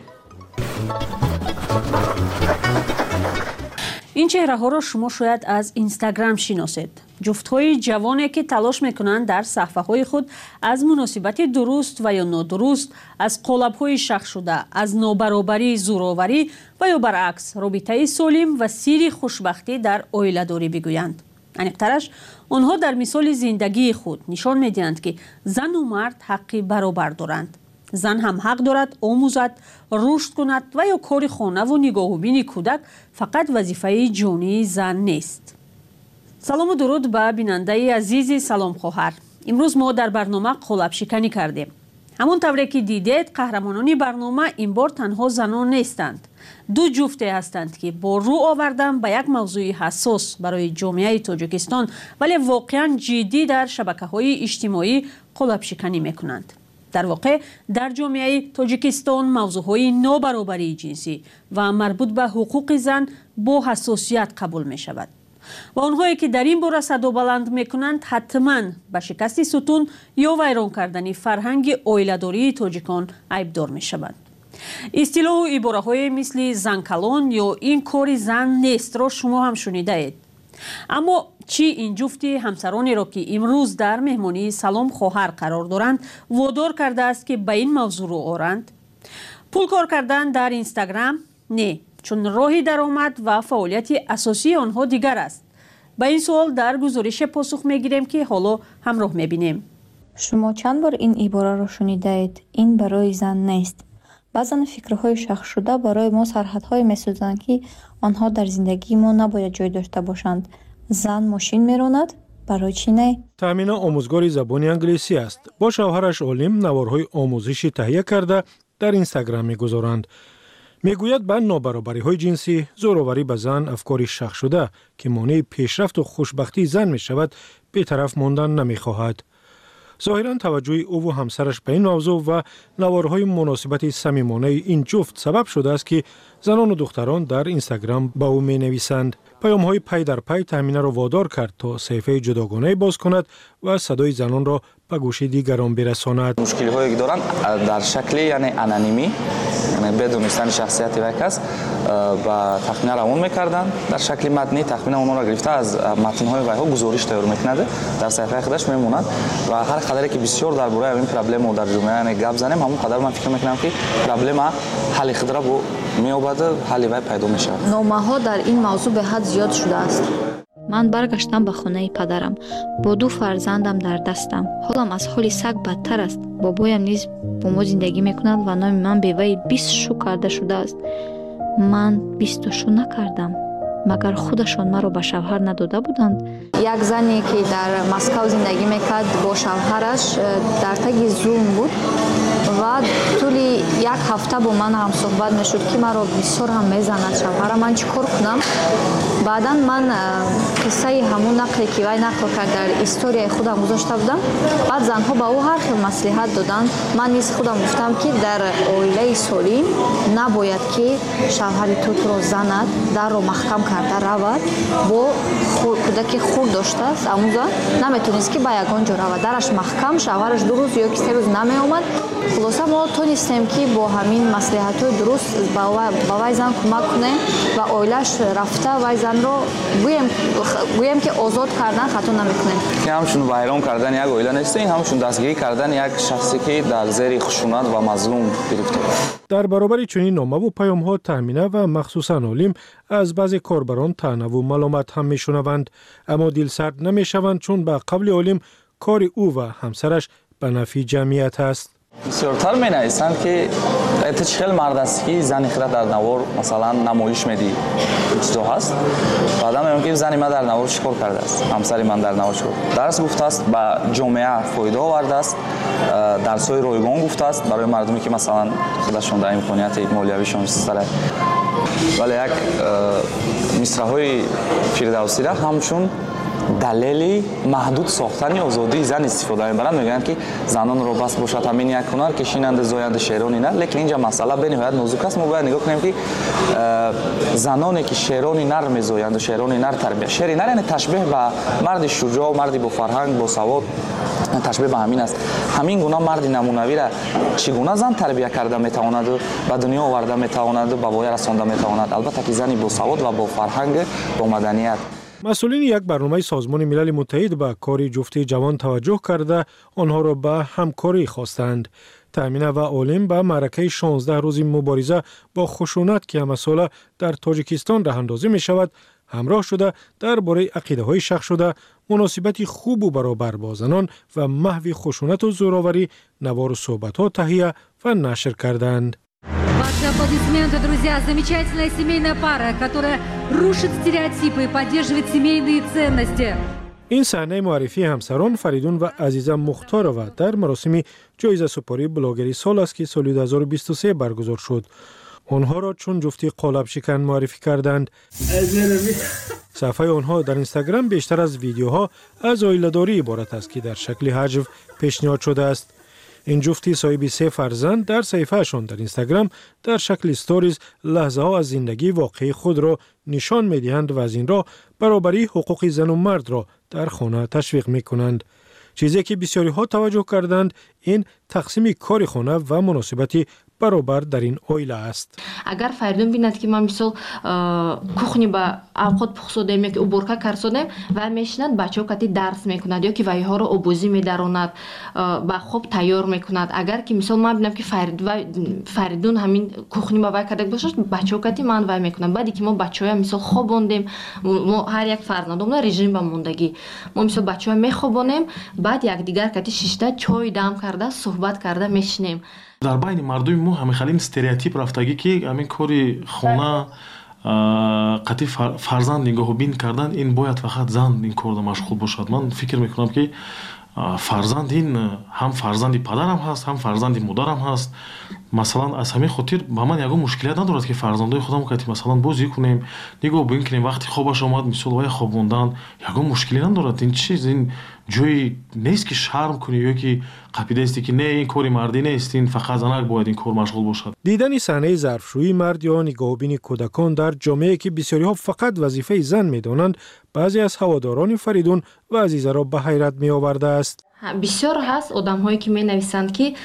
این چهره‌ها را شما شاید از اینستاگرام شناسید. جفت‌های جوانی که تلاش می‌کنند در صفحه‌های خود از مناسبت درست و یا نادرست، از قالب‌های شخص شده، از نابرابری، زورآوری و یا برعکس رابطه سالم و سیر خوشبختی در عائله‌داری بگویند. عمیق‌ترش آنها در مثال زندگی خود نشان می‌دهند که زن و مرد حقی برابر دارند. زن هم حق دارد آموزد، رشد کند و یا کار خانه و نگاه و بین کودک فقط وظیفه جانی زن نیست. سلام و درود به بیننده عزیز سلام خواهر. امروز ما در برنامه قالب شکنی کردیم. همون طوری که دیدید قهرمانان برنامه این بار تنها زنان نیستند. دو جفته هستند که با رو آوردن به یک موضوع حساس برای جامعه تاجیکستان ولی واقعا جدی در شبکه‌های اجتماعی قالب شکنی میکنند. در واقع در جامعه تاجیکستان موضوعهای نابرابری جنسی و مربوط به حقوق زن با حساسیت قبول می شود. و آنهایی که در این باره صدا بلند می کنند حتما به شکست ستون یا ویران کردن فرهنگ عائله‌داری تاجیکان عیبدار می شوند. اصطلاح و عباره های مثل زن کلان یا این کار زن نیست را شما هم شنیده اید. اما چی این جفتی همسرانی را که امروز در مهمانی سلام خواهر قرار دارند وادار کرده است که به این موضوع رو آورند؟ پول کار کردن در اینستاگرام؟ نه، چون راهی درآمد و فعالیت اساسی آنها دیگر است. به این سوال در گزارش پاسخ میگیریم که حالا همراه میبینیم. شما چند بار این عباره را شنیده اید؟ این برای زن نیست. بعضا فکرهای شخص شده برای ما سرحدهای میسازند که آنها در زندگی ما نباید جای داشته باشند. زن ماشین میراند برای چی نه؟ تامینا آموزگار زبان انگلیسی است. با شوهرش عالم نوارهای آموزشی تهیه کرده در اینستاگرام میگذارند. میگوید به نابرابری های جنسی، زورآوری به زن افکاری شخص شده که مانع پیشرفت و خوشبختی زن می شود بی‌طرف ماندن نمیخواهد. ظاهراً توجه او و همسرش به این موضوع و نوارهای مناسبت صمیمانه این جفت سبب شده است که زنان و دختران در اینستاگرام با او می نویسند. پیام‌های پی در پی تامینه را وادار کرد تا صفحه جداگانه باز کند و صدای زنان را به گوش دیگران برساند. مشکلی هایی که دارند در شکل یعنی انانیمی، یعنی بدونستن شخصیت یک کس و تخمین روان میکردن در شکل متنی، تخمین اونها را گرفته از متن های ویها گزارش تیار میکند، در صفحه خودش میموند و هر قدری که بسیار درباره این پرابلم در جامعه یعنی گپ زنیم همون قدر من فکر میکنم که پرابلم حل خود را با میوباده حل وی پیدا میشه. نامه ها در این موضوع به حد زیاد شده است. من برگشتم به خانه پدرم با دو فرزندم در دستم. حالم از حال سگ بدتر است. بابایم نیز با ما زندگی میکند و نام من به وی بیست شو کرده شده است. من بیست شو نکردم. مگر خودشان مرا به شوهر نداده بودند؟ یک زنی که در مسکو زندگی میکرد با شوهرش در تگ زوم بود و طول یک هفته با من هم صحبت میشد که مرا بسیار هم میزند شوهرم. من چیکار کنم؟ بعدا من قصه همون نقلی که وی نقل کرد در استوری خودم گذاشته بودم. بعد زنها به او هر خیلی مصلحت دادند. من نیز خودم گفتم که در عائله سالم نباید که شوهر تو تو را زند، در رو محکم کرده رود، با کودک خود داشته است آموزان نمیتونست که به یگان جا رود، درش محکم، شوهرش دو روز یا سه روز نمی آمد. خلاصه ما تونستیم که با همین مصلحت های درست با وی زن کمک کنیم و عائله‌اش رفته وی زن رو گویم گویم که آزاد کردن خطا نمیکنیم. که همشون ویران کردن یک عائله نیست، این همشون دستگیری کردن یک شخصی که در زیر خشونت و مظلوم گرفته. در برابر چنین نامه و پیام‌ها تامینه و مخصوصاً عالم از بعضی کاربران طعنه و ملامت هم میشنوند، اما دلسرد نمیشوند چون به قبل عالم کار او و همسرش به نفع جمعیت است. بسیارتر می نویسند که اتش خیلی مرد است که زنی خیلی در نوار مثلا نمایش میدی چیزا هست. بعدا میگم که زنی من در نوار چیکار کرده است، همسری من در نوار چیکار درس گفته است، به جامعه فایده آورده است، درس‌های رایگان گفته است برای مردمی که مثلا خودشون در امکانیت مالیویشون سر ولی یک مصرع‌های فردوسی را همشون دلیلی محدود ساختن آزادی زن استفاده می‌برند. میگن که زنان رو بس باشد همین یک هنر کشینند زاینده شعرانی نه، لیکن اینجا مسئله به نهایت نازک است. ما باید نگاه کنیم که زنانی که شعرانی نر می‌زایند و شعرانی نر تربیت شعری نر یعنی تشبیه به مرد شجاع و مردی با فرهنگ با سواد، تشبیه به همین است. همین گونه مرد نمونوی را چگونه زن تربیت کرده میتواند و به دنیا آورده میتواند و به وای رسانده میتواند. البته که زنی با سواد و با فرهنگ با مدنیت. مسئولین یک برنامه سازمان ملل متحد به کار جفتی جوان توجه کرده آنها را به همکاری خواستند. تامینه و عالم به معرکه شانزده روزی مبارزه با خشونت که مسئله در تاجیکستان راه اندازی می شود همراه شده درباره عقیده های شخص شده مناسبت خوب و برابر با زنان و محو خشونت و زوراوری نوار و صحبت ها تهیه و نشر کردند. Ваши аплодисменты, друзья. Замечательная семейная пара, которая рушит стереотипы и поддерживает семейные ценности. این صحنه معرفی همسران فریدون و عزیزه مختارова در مراسم جایزه سپاری بلاگری سال است که سال دو هزار و بیست و سه برگزار شد. آنها را چون جفتی قالب شکن معرفی کردند. صفحه آنها در اینستاگرام بیشتر از ویدیوها از عائله‌داری عبارت است که در شکل حجو پیشنهاد شده است. این جفتی صاحب سه فرزند در صفحه‌شان در اینستاگرام در شکل استوریز لحظه ها از زندگی واقعی خود را نشان می‌دهند و از این راه برابری حقوق زن و مرد را در خانه تشویق می‌کنند. چیزی که بسیاری ها توجه کردند این تقسیم کار خانه و مناسبتی برابر در این عائله است. اگر فریدون بیند که ما مثلا کухни با اوقات پخسودیم یا که уборка کردیم و میشند بچه‌ها کتی درس میکند یا که وای ها رو آبوزی میداروند با خوب تیار میکند. اگر که مثلا ما ببینم که فرید و فریدون همین کухни با وای کرده باشه بچه‌ها کتی من وای میکنن. بعدی که ما بچه‌ها مثلا خوابوندیم ما هر یک فرزندمون رژیم با موندگی ما مثلا بچه‌ها میخوابونیم بعد یک دیگر کتی شیشته چای دم کرده صحبت کرده میشنیم. در بین مردم ما همه خیلی استریوتیپ رفتگی که همین کاری خانه قطعی فرزند نگاه بین کردن این باید فقط زن این کار مشغول باشد. من فکر میکنم که فرزند این هم فرزندی پدرم هست هم فرزندی مادرم هست. مثلا از همین خاطر با من یگو مشکلیت ندارد که فرزندای خودم کتی مثلا بازی کنیم نگاه بین کنیم وقتی خوابش آمد مثلا وای خوابوندن یگو مشکلی ندارد. این چیز این جوی نیست که شرم کنی یا که قپیده استی که نه این کاری مردی نیست این فقط زنک باید این کار مشغول باشد. دیدن صحنه ظرفشویی مرد یا نگاهبین کودکان در جامعه که بسیاری ها فقط وظیفه زن میدانند بعضی از هواداران فریدون و عزیزه را به حیرت می آورده است. بسیار هست آدم هایی که می نویسند که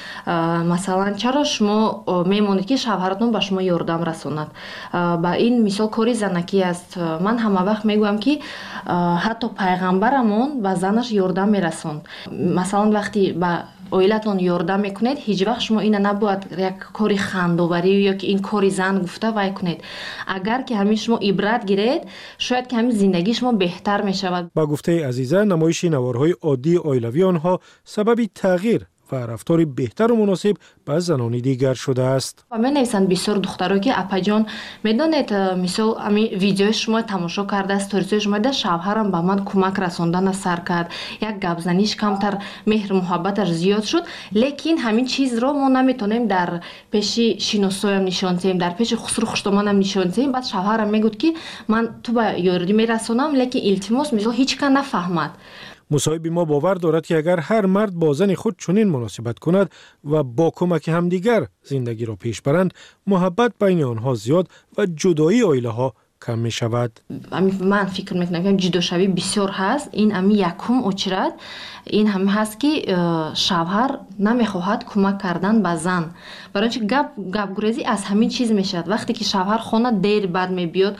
مثلا چرا شما میمونید که شوهرتون به شما یاردم رساند. با این مثال کاری زنکی است. من همه وقت میگویم که حتی پیغمبرمون به زنش یاردم میرسوند. مثلا وقتی با عائلتون یاردم میکنید هیچ وقت شما این نباید یک کاری خنداوری یا که این کاری زن گفته وای کنید. اگر که همین شما عبرت گیرید شاید که همین زندگی شما بهتر میشود. با گفته عزیزه نمایش نوارهای عادی عائلوی آنها سبب تغییر و رفتار بهتر و مناسب با زنان دیگر شده است. و من نویسند بسیار دخترها که اپا جان میدونید مثلا همین ویدیو شما تماشا کرده استوریز شما ده شوهرم با من کمک رساندن سر کرد یک گپ زنیش کمتر مهر محبتش زیاد شد لیکن همین چیز رو ما نمیتونیم در پیش شیناسایم نشان دهیم در پیش خسرو خوشتمانم نشان دهیم. بعد شوهرم میگفت که من تو با یاردی میرسونم لیکن التماس مثلا هیچ کس نفهمد. مصاحب ما باور دارد که اگر هر مرد با زن خود چنین مناسبت کند و با کمک همدیگر زندگی را پیش برند محبت بین آنها زیاد و جدایی عائله ها کم می شود. من فکر میکنم که جدا شوی بسیار هست. این امی یکم اچرد این هم هست که شوهر نمیخواهد کمک کردن به زن. برای اینکه گپ گپ گریزی از همین چیز میشد. وقتی که شوهر خانه دیر بعد میبیاد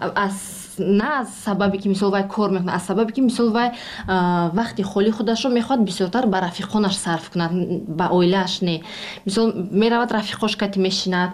از نه از سببی که مثلا وای کار میکنه از سببی که مثلا وای وقتی خالی خودش رو میخواد بسیارتر به رفیقانش صرف کند با عائله‌اش نه. مثلا میرود رفیقاش کتی میشیند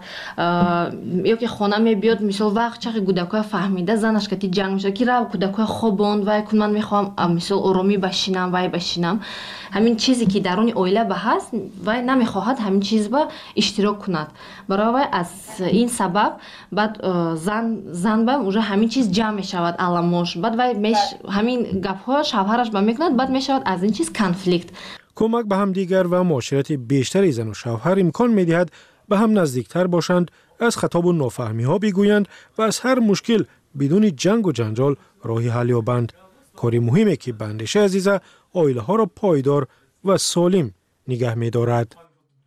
یا که خانه میبیاد مثلا وقت چقدر کودکای فهمیده زنش کتی جنگ میشه که رو کودکای خوابوند وای کن من میخوام مثلا آرامی بشینم وای بشینم. همین چیزی که درون عائله به هست وای نمیخواهد همین چیز با اشتراک کند. برای وای از این سبب بعد زن زن با اونجا همین چیز جمع میشود علامش بعد وای میش همین گپ ها شوهرش با میکند بعد میشود از این چیز کنفلیکت. کمک به هم دیگر و معاشرت بیشتری زن و شوهر امکان میدهد به هم نزدیکتر باشند از خطاب و نافهمی ها بگویند و از هر مشکل بدون جنگ و جنجال راهی حل یابند. کاری مهمه که به اندیشه عزیزه عائله ها را پایدار و سالم نگه می دارد.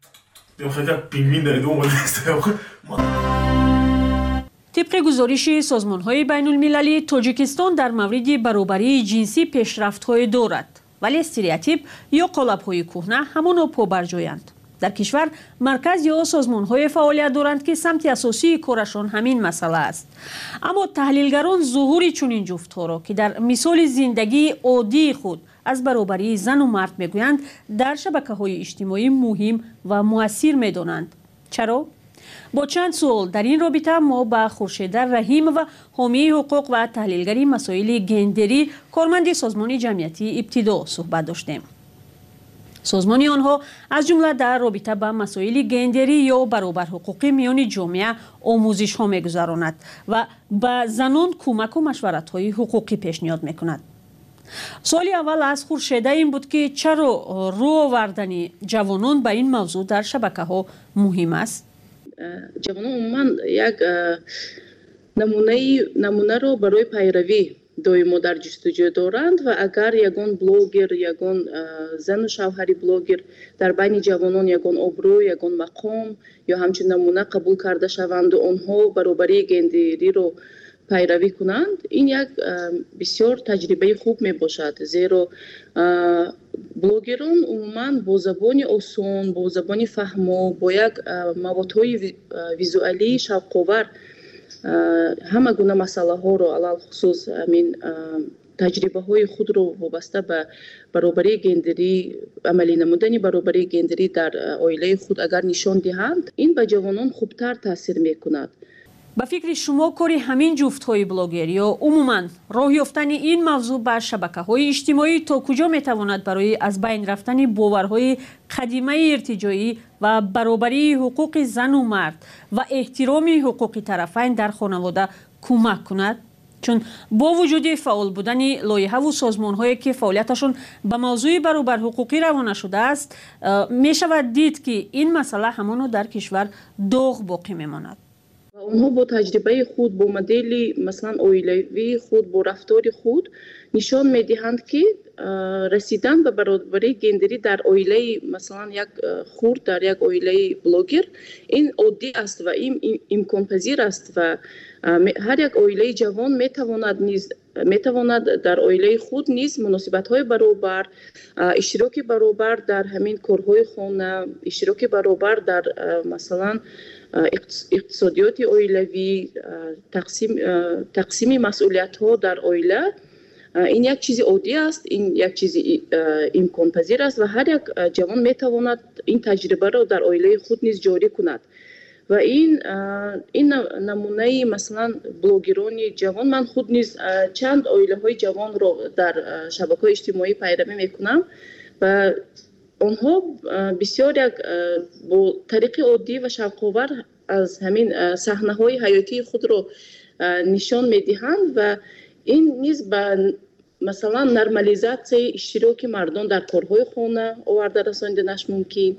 طبق گزارش سازمان‌های بین‌المللی، تاجیکستان در مورد برابری جنسی پیشرفت‌های دارد، ولی استریوتیپ یا قالب‌های کهنه همانو پابرجایند. در کشور مرکز یا سازمان‌های فعالیت دارند که سمت اساسی کارشان همین مسئله است. اما تحلیلگران ظهور چنین جفت‌ها را که در مثال زندگی عادی خود از برابری زن و مرد میگویند، در شبکه‌های اجتماعی مهم و مؤثر می‌دانند. چرا؟ با چند سوال در این رابطه ما با خورشید رحیم و حامی حقوق و تحلیلگری مسائل گندری کارمند سازمان جمعیتی ابتدا صحبت داشتیم. سازمان آنها از جمله در رابطه با مسائل گندری یا برابر حقوقی میان جامعه آموزش ها میگذراند و به زنان کمک و مشورت های حقوقی پیشنهاد میکند. سوال اول از خورشید این بود که چرا رو آوردن جوانان به این موضوع در شبکه ها مهم است؟ جوانان عموما یک نمونه نمونه رو برای پیروی دویمو در جستجو دارند و اگر یگان بلوگر، یگان زن و شوهری بلوگر در بین جوانان یگان ابرو، یگان مقام یا همچنین نمونه قبول کرده شوند و آنها برابری گندری رو پیروی کنند، این یک بسیار تجربه خوب می باشد، زیرا بلوگران عموما با زبان آسان، با زبان فهمو، با یک موادهای ویزوالی شوق‌آور همه گونه مسئله ها رو علال خصوص امین تجربه های خود رو وابسته به برابری گندری، عملی نمودن برابری گندری در عائله خود اگر نشان دهند، این به جوانان خوبتر تاثیر میکند. به فکر شما کاری همین جفت های بلاگر یا عموما راه یافتن این موضوع بر شبکه های اجتماعی تا کجا میتواند برای از بین رفتن باورهای قدیمه ارتجاعی و برابری حقوق زن و مرد و احترام حقوق طرفین در خانواده کمک کند؟ چون با وجود فعال بودن لایحه و سازمان هایی که فعالیتشون به موضوع برابر حقوقی روانه شده است، می شود دید که این مسئله همانو در کشور داغ باقی میماند. اونها با تجربه خود، با مدل مثلا عائلوی خود، با رفتار خود نشان میدهند که رسیدن به برابری گندری در عائله مثلا یک خرد، در یک عائله بلوگر، این عادی است و این امکان پذیر است و هر یک عائله جوان میتواند نیز میتواند در عائله خود نیز مناسبت های برابر، اشتراک برابر در همین کارهای خانه، اشتراک برابر در مثلا اقتصادیات عائلوی، تقسیم تقسیم مسئولیت ها در عائله، این یک چیز عادی است، این یک چیز امکان پذیر است و هر یک جوان میتواند این تجربه را در عائله خود نیز جاری کند. و این این نمونه مثلا بلوگران جوان، من خود نیز چند عائله های جوان را در شبکه اجتماعی پیروی میکنم و آنها بسیار یک با طریق عادی و شوق‌آور از همین صحنه های حیاتی خود را نشان میدهند و این نیز به مثلا نرمالیزاسیون اشتراک مردان در کارهای خانه آورده رساندنش ممکن.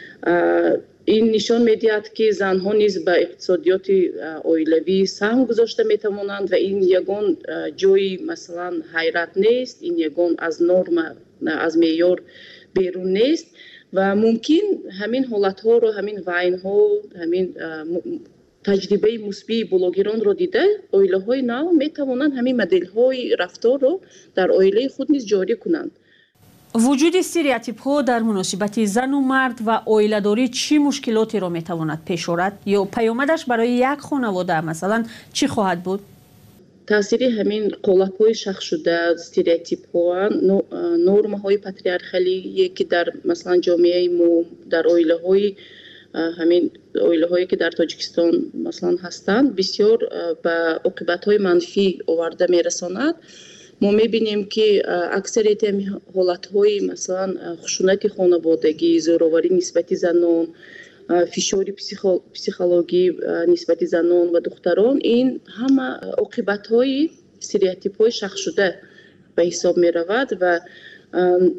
این نشان میدهد که زنها نیز به اقتصادیات عائلوی سهم گذاشته میتوانند و این یگان جای مثلا حیرت نیست، این یگان از نرم، از معیار بیرون نیست و ممکن همین حالت ها رو، همین وین ها، همین تجربه مثبت بلوگران رو دیده عائله های نو میتوانند همین مدل های رفتار رو در عائله خود نیز جاری کنند. وجود استریوتیپ ها در مناسبت زن و مرد و عائله داری چی مشکلاتی را میتواند پیش آورد یا پیامدش برای یک خانواده مثلا چی خواهد بود؟ تاثیر همین قالب های شخص شده، استریوتیپ ها، نرم های پاتریارخالی که در مثلا جامعه ما، در عائله های همین عائله هایی که در تاجیکستان مثلا هستند بسیار به عاقبت های منفی آورده میرساند. ما میبینیم که اکثریت حالت های مثلا خشونت خانوادگی، زوراوری نسبت زنان، فشار پسیخولوژی نسبت زنان و دختران، این همه عاقبت های استریوتیپ های شخص شده به حساب می رود و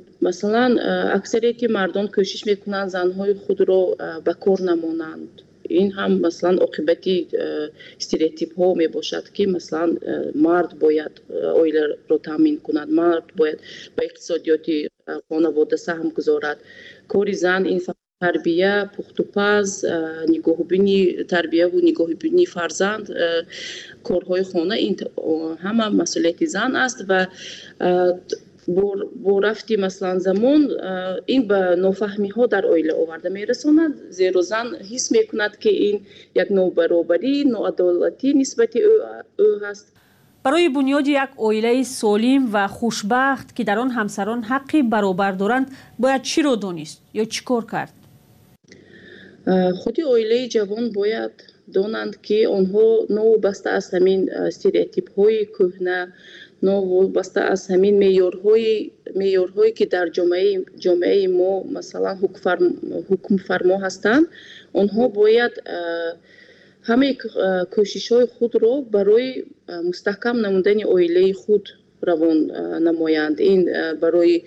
مثلا اکثریت مردان کوشش میکنند زنهای خود را به کار نمانند. این هم مثلا عاقبتی استریوتیپ ها می باشد که مثلا مرد باید اویله رو تامین کند، مرد باید به اقتصادیات خانواده سهم گذارد. کاری زن این تربیه، پخت و پز، نگاهبینی تربیه و نگاهبینی فرزند، کارهای خانه، این همه مسئولیت زن است و با رفتی مثلا زمان این به نافهمی ها در عائله آورده می رساند، زیرا زن حس می کند که این یک نابرابری، ناعدالتی نسبت او هست. برای بنیاد یک عائله سالم و خوشبخت که در آن همسران حقی برابر دارند باید چی رو دانست یا چی کار کرد؟ خودی عائله جوان باید دانند که آنها نوابسته از همین استریوتیپ های کهنه، نوابسته از همین معیارهای معیارهایی که در جامعه جامعه ما مثلا حکم فرما هستند، آنها باید همه کوشش های خود را برای مستحکم نمودن عائله خود روان نمایند. این برای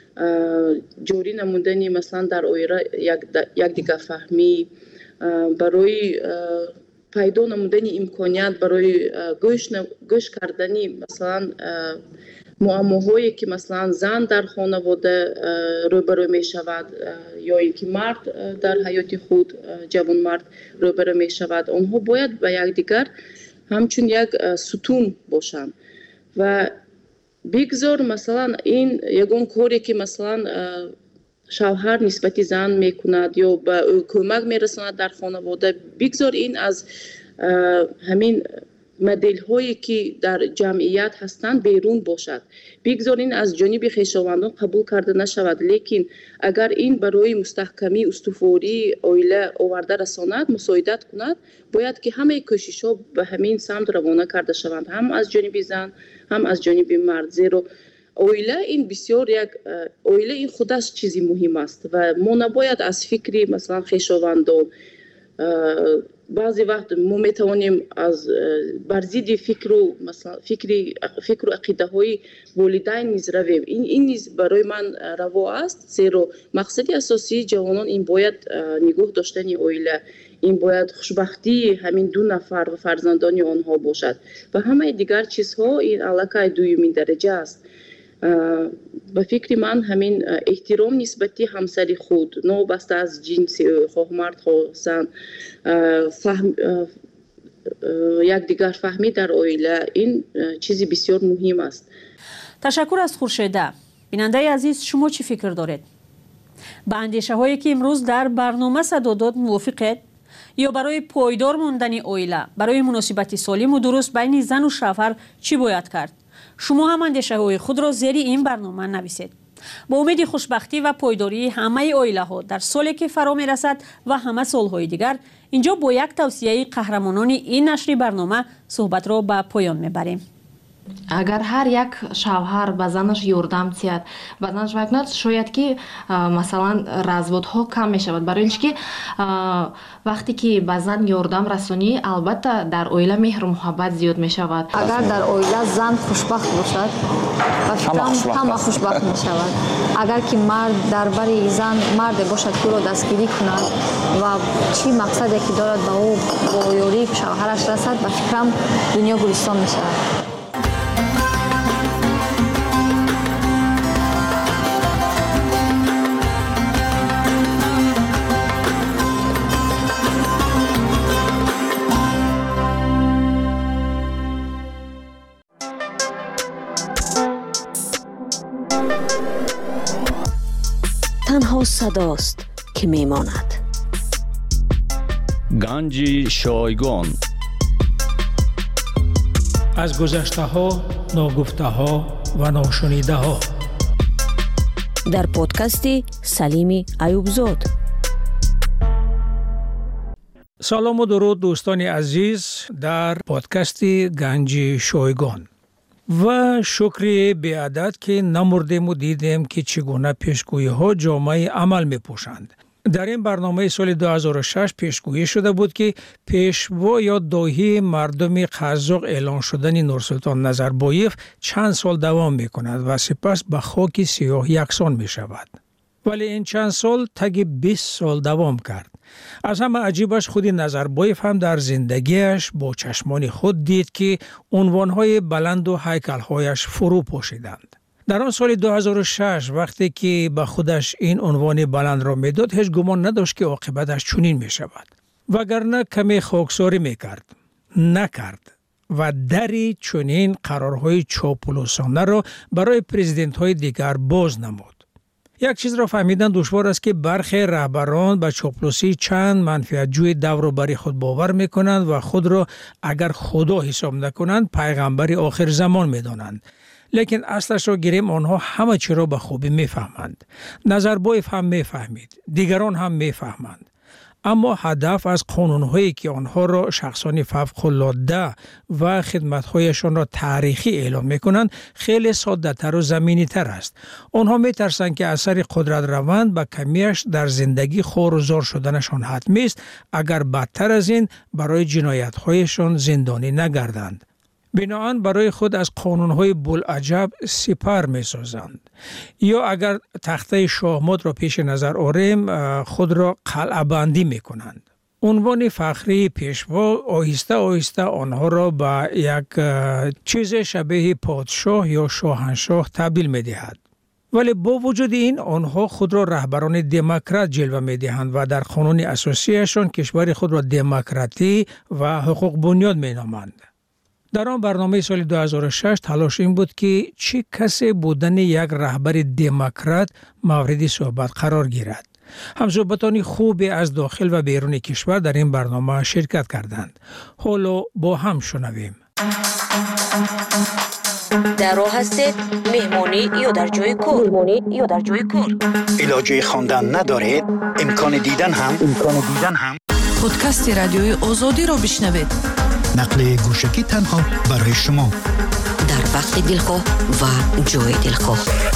جوری نمودن مثلا در عائله یک دیگر فهمی، برای پیدا نمودن امکانیت برای گوش گوش کردنی مثلا معماهایی که مثلا زن در خانواده روبرو می شود یا اینکه مرد در حیات خود جوان مرد روبرو می شود، آنها باید به یکدیگر همچون یک ستون باشند و بگذار مثلا این یگان کاری که مثلا شوهر نسبت زن میکند یا به او کمک میرساند در خانواده، بگذار این از همین مدل هایی که در جمعیت هستند بیرون باشد، بگذار این از جانب خویشاوندان قبول کرده نشود. لیکن اگر این برای مستحکمی استواری عائله آورده رساند، مساعدت کند، باید که همه کوشش ها به همین سمت روانه کرده شوند، هم از جانب زن هم از جانب مرد. زیرا عائله این بسیار یک عائله این خودش چیزی مهم است و ما نباید از فکری مثلا خویشاوندان بعضی وقت ما میتوانیم از برزید فکر و مثلا فکری فکر و عقیده های والدین نیز رویم. این این نیز برای من روا است، زیرا مقصد اساسی جوانان این باید نگاه داشتن عائله، این باید خوشبختی همین دو نفر و فرزندان آنها باشد و همه دیگر چیزها این علاقه دومین درجه است. به فکر من همین احترام نسبتی همسر خود، نوبسته از جنس خواه مرد خواه زن، فهم یک دیگر فهمی در عائله، این چیزی بسیار مهم است. تشکر از خورشیده. بیننده عزیز، شما چی فکر دارید؟ با اندیشه هایی که امروز در برنامه صدا داد موافقید؟ یا برای پایدار موندن عائله، برای مناسبت سالم و درست بین زن و شوهر چی باید کرد؟ شما هم اندیشه های خود را زیر این برنامه نویسید. با امید خوشبختی و پایداری همه عائله ها در سالی که فرا می رسد و همه سالهای دیگر، اینجا با یک توصیه قهرمانان این نشر برنامه صحبت را به پایان می بریم. اگر هر یک شوهر به زنش یاردم تید و زنش بکند، شاید که مثلا разводها کم می شود، برای اینکه وقتی که به زن یاردم رسانی البته در عائله مهر و محبت زیاد می شود. اگر در عائله زن خوشبخت باشد و فکرم همه خوشبخت می شود. اگر که مرد در بری زن مرد باشد که او دستگیری کند و چی مقصدی که دارد به او با یاری شوهرش رسد، به فکرم دنیا گلستان می شود. تنها صداست که میماند. گنج شایگان. از گذشته ها، ناگفته ها و ناشنیده ها در پادکست سلیم ایوبزاد. سلام و درود دوستان عزیز در پادکست گنج شایگان و شکر بی‌عدد که نمردیم و دیدیم که چگونه پیشگویی ها جامعه عمل می پوشند. در این برنامه سال دو هزار و شش پیشگویی شده بود که پیشوا یا داهی مردم قزاق اعلان شدن نورسلطان نظربایف چند سال دوام می کند و سپس به خاک سیاه یکسان می شود. ولی این چند سال تگ بیست سال دوام کرد. از همه عجیبش خودی نظربایف هم در زندگیش با چشمان خود دید که عنوانهای بلند و هیکلهایش فرو پوشیدند. در آن سال دو هزار و شش وقتی که به خودش این عنوان بلند را میداد هیچ گمان نداشت که عاقبتش چنین می شود. وگرنه کمی خاکساری می کرد. نکرد. و دری چنین قرارهای چاپلوسانه را برای پرزیدنت های دیگر باز نمود. یک چیز را فهمیدن دشوار است که برخی رهبران به چاپلوسی چند منفعت‌جوی دور بر خود باور میکنند و خود را اگر خدا حساب نکنند پیغمبر آخر زمان میدانند. لیکن اصلش را گیریم آنها همه چی را به خوبی میفهمند. نظربایف هم میفهمید. دیگران هم میفهمند. اما هدف از قانون‌هایی که آنها را شخصان فوق‌العاده و خدمت‌هایشان را تاریخی اعلام می‌کنند خیلی ساده‌تر و زمینی‌تر است. آنها می‌ترسند که اثر قدرت روند به کمیش در زندگی خور و زار شدنشان حتمی است اگر بدتر از این برای جنایت‌هایشان زندانی نگردند. بنابراین برای خود از قانون‌های بوالعجب سپر می‌سازند. یا اگر تخته شاهمات را پیش نظر آوریم خود را قلعه بندی می‌کنند. عنوان فخری پیشوا آهسته آهسته آنها را به یک چیز شبیه پادشاه یا شاهنشاه تبدیل می‌دهد. ولی با وجود این آنها خود را رهبران دموکرات جلوه می‌دهند و در قانون اساسیشان کشور خود را دموکراتی و حقوق بنیاد می‌نامند. در آن برنامه سال دو هزار و شش تلاش این بود که چه کسی بودن یک رهبر دموکرات مورد صحبت قرار گیرد. همصحبتان خوبی از داخل و بیرون کشور در این برنامه شرکت کردند. حالا با هم شنویم. در راه هستید مهمانی یا در جای کار؟ مهمانی یا در جای کار؟ علاجه خواندن ندارید؟ امکان دیدن هم؟ امکان دیدن هم؟ پادکست رادیوی آزادی را بشنوید. نقل گوشکی تنها برای شما در وقت دلخواه و جای دلخواه.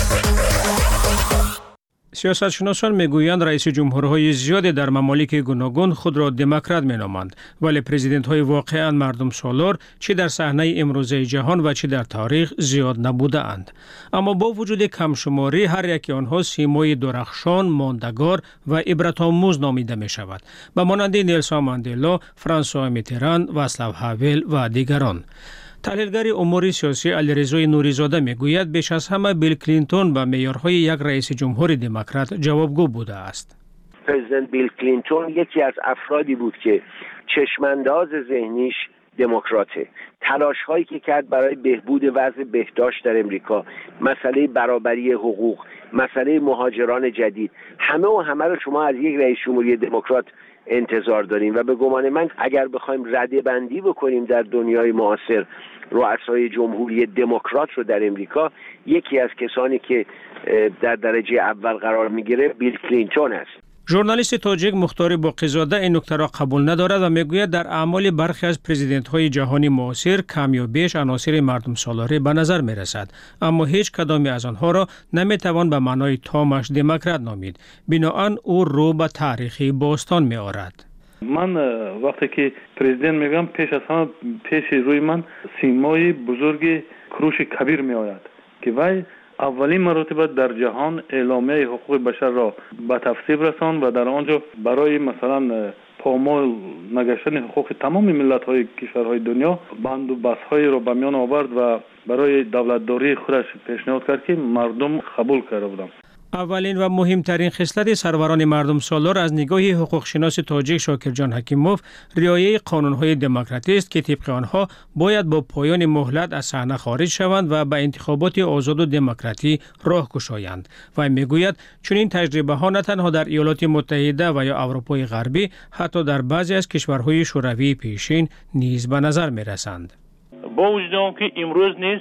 سیاستشناسان میگویند رئیس جمهورهای زیادی در ممالک گوناگون خود را دموکرات مینامند، ولی پرزیدنت های واقعا مردم سالار چه در صحنه امروزه جهان و چه در تاریخ زیاد نبوده اند. اما با وجود کمشماری هر یک آنها سیمای درخشان، ماندگار و عبرت آموز نامیده می شود. به مانند نیلسون ماندلا، فرانسوا میتران، واصلاو هاول و دیگران. تحلیلگر امور سیاسی علیرضا نوری‌زاده میگوید بیش از همه بیل کلینتون به معیارهای یک رئیس جمهور دموکرات جوابگو بوده است. پرزیدنت بیل کلینتون یکی از افرادی بود که چشمانداز ذهنیش دموکراته. تلاش هایی که کرد برای بهبود وضع بهداشت در امریکا، مسئله برابری حقوق، مسئله مهاجران جدید، همه و همه رو شما از یک رئیس جمهوری دموکرات انتظار داریم و به گمان من اگر بخوایم رده بندی بکنیم در دنیای معاصر رؤسای جمهوری دموکرات رو در امریکا، یکی از کسانی که در درجه اول قرار میگیره بیل کلینتون است. ژورنالیست تاجیک مختار باقی‌زاده این نکته را قبول ندارد و میگوید در اعمال برخی از پرزیدنت‌های جهانی معاصر کم یا بیش عناصر مردم سالاری به نظر می‌رسد، اما هیچ کدامی از آنها را نمی‌توان به معنای تامش دموکرات نامید. بنابراین او رو به تاریخی باستان می‌آورد. من وقتی که پرزیدنت میگم پیش از همه پیش روی من سیمای بزرگ کروش کبیر میآید که وای اولین مرتبه در جهان اعلامیه حقوق بشر را به تصویب رساند و در آنجا برای مثلا پامال نگشتن حقوق تمام ملت‌های کشورهای دنیا بند و بس‌های را به میان آورد و برای دولتداری خودش پیشنهاد کرد که مردم قبول کرده بودند. اولین و مهمترین خصلت سروران مردم سالار از نگاه حقوق شناس تاجیک شاکرجان حکیموف رعایت قانون‌های دموکراتی است که طبق آنها باید با پایان مهلت از صحنه خارج شوند و به انتخابات آزاد و دموکراتی راه گشایند. و میگوید چنین تجربه ها نه تنها در ایالات متحده و یا اروپای غربی، حتی در بعضی از کشورهای شوروی پیشین نیز به نظر می‌رسند. با وجود آنکه امروز نیز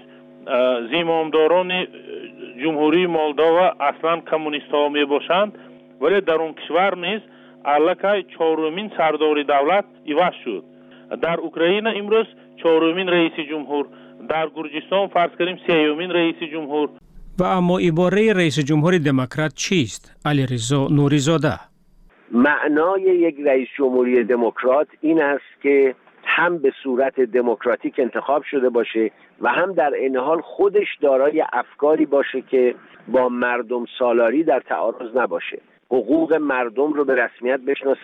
زمامداران جمهوری مولداوا اصلا کمونیست ها می باشند، ولی در اون کشور نیز الکی چهارمین سردار دولت عوض شد. در اوکراین امروز چهارمین رئیس جمهور، در گرجستان فرض کنیم سیومین رئیس جمهور. و اما عباره رئیس جمهور دموکرات چیست؟ علیرضا نوری‌زاده. معنای یک رئیس جمهوری دموکرات این است که هم به صورت دموکراتیک انتخاب شده باشه و هم در این حال خودش دارای افکاری باشه که با مردم سالاری در تعارض نباشه، حقوق مردم رو به رسمیت بشناسد،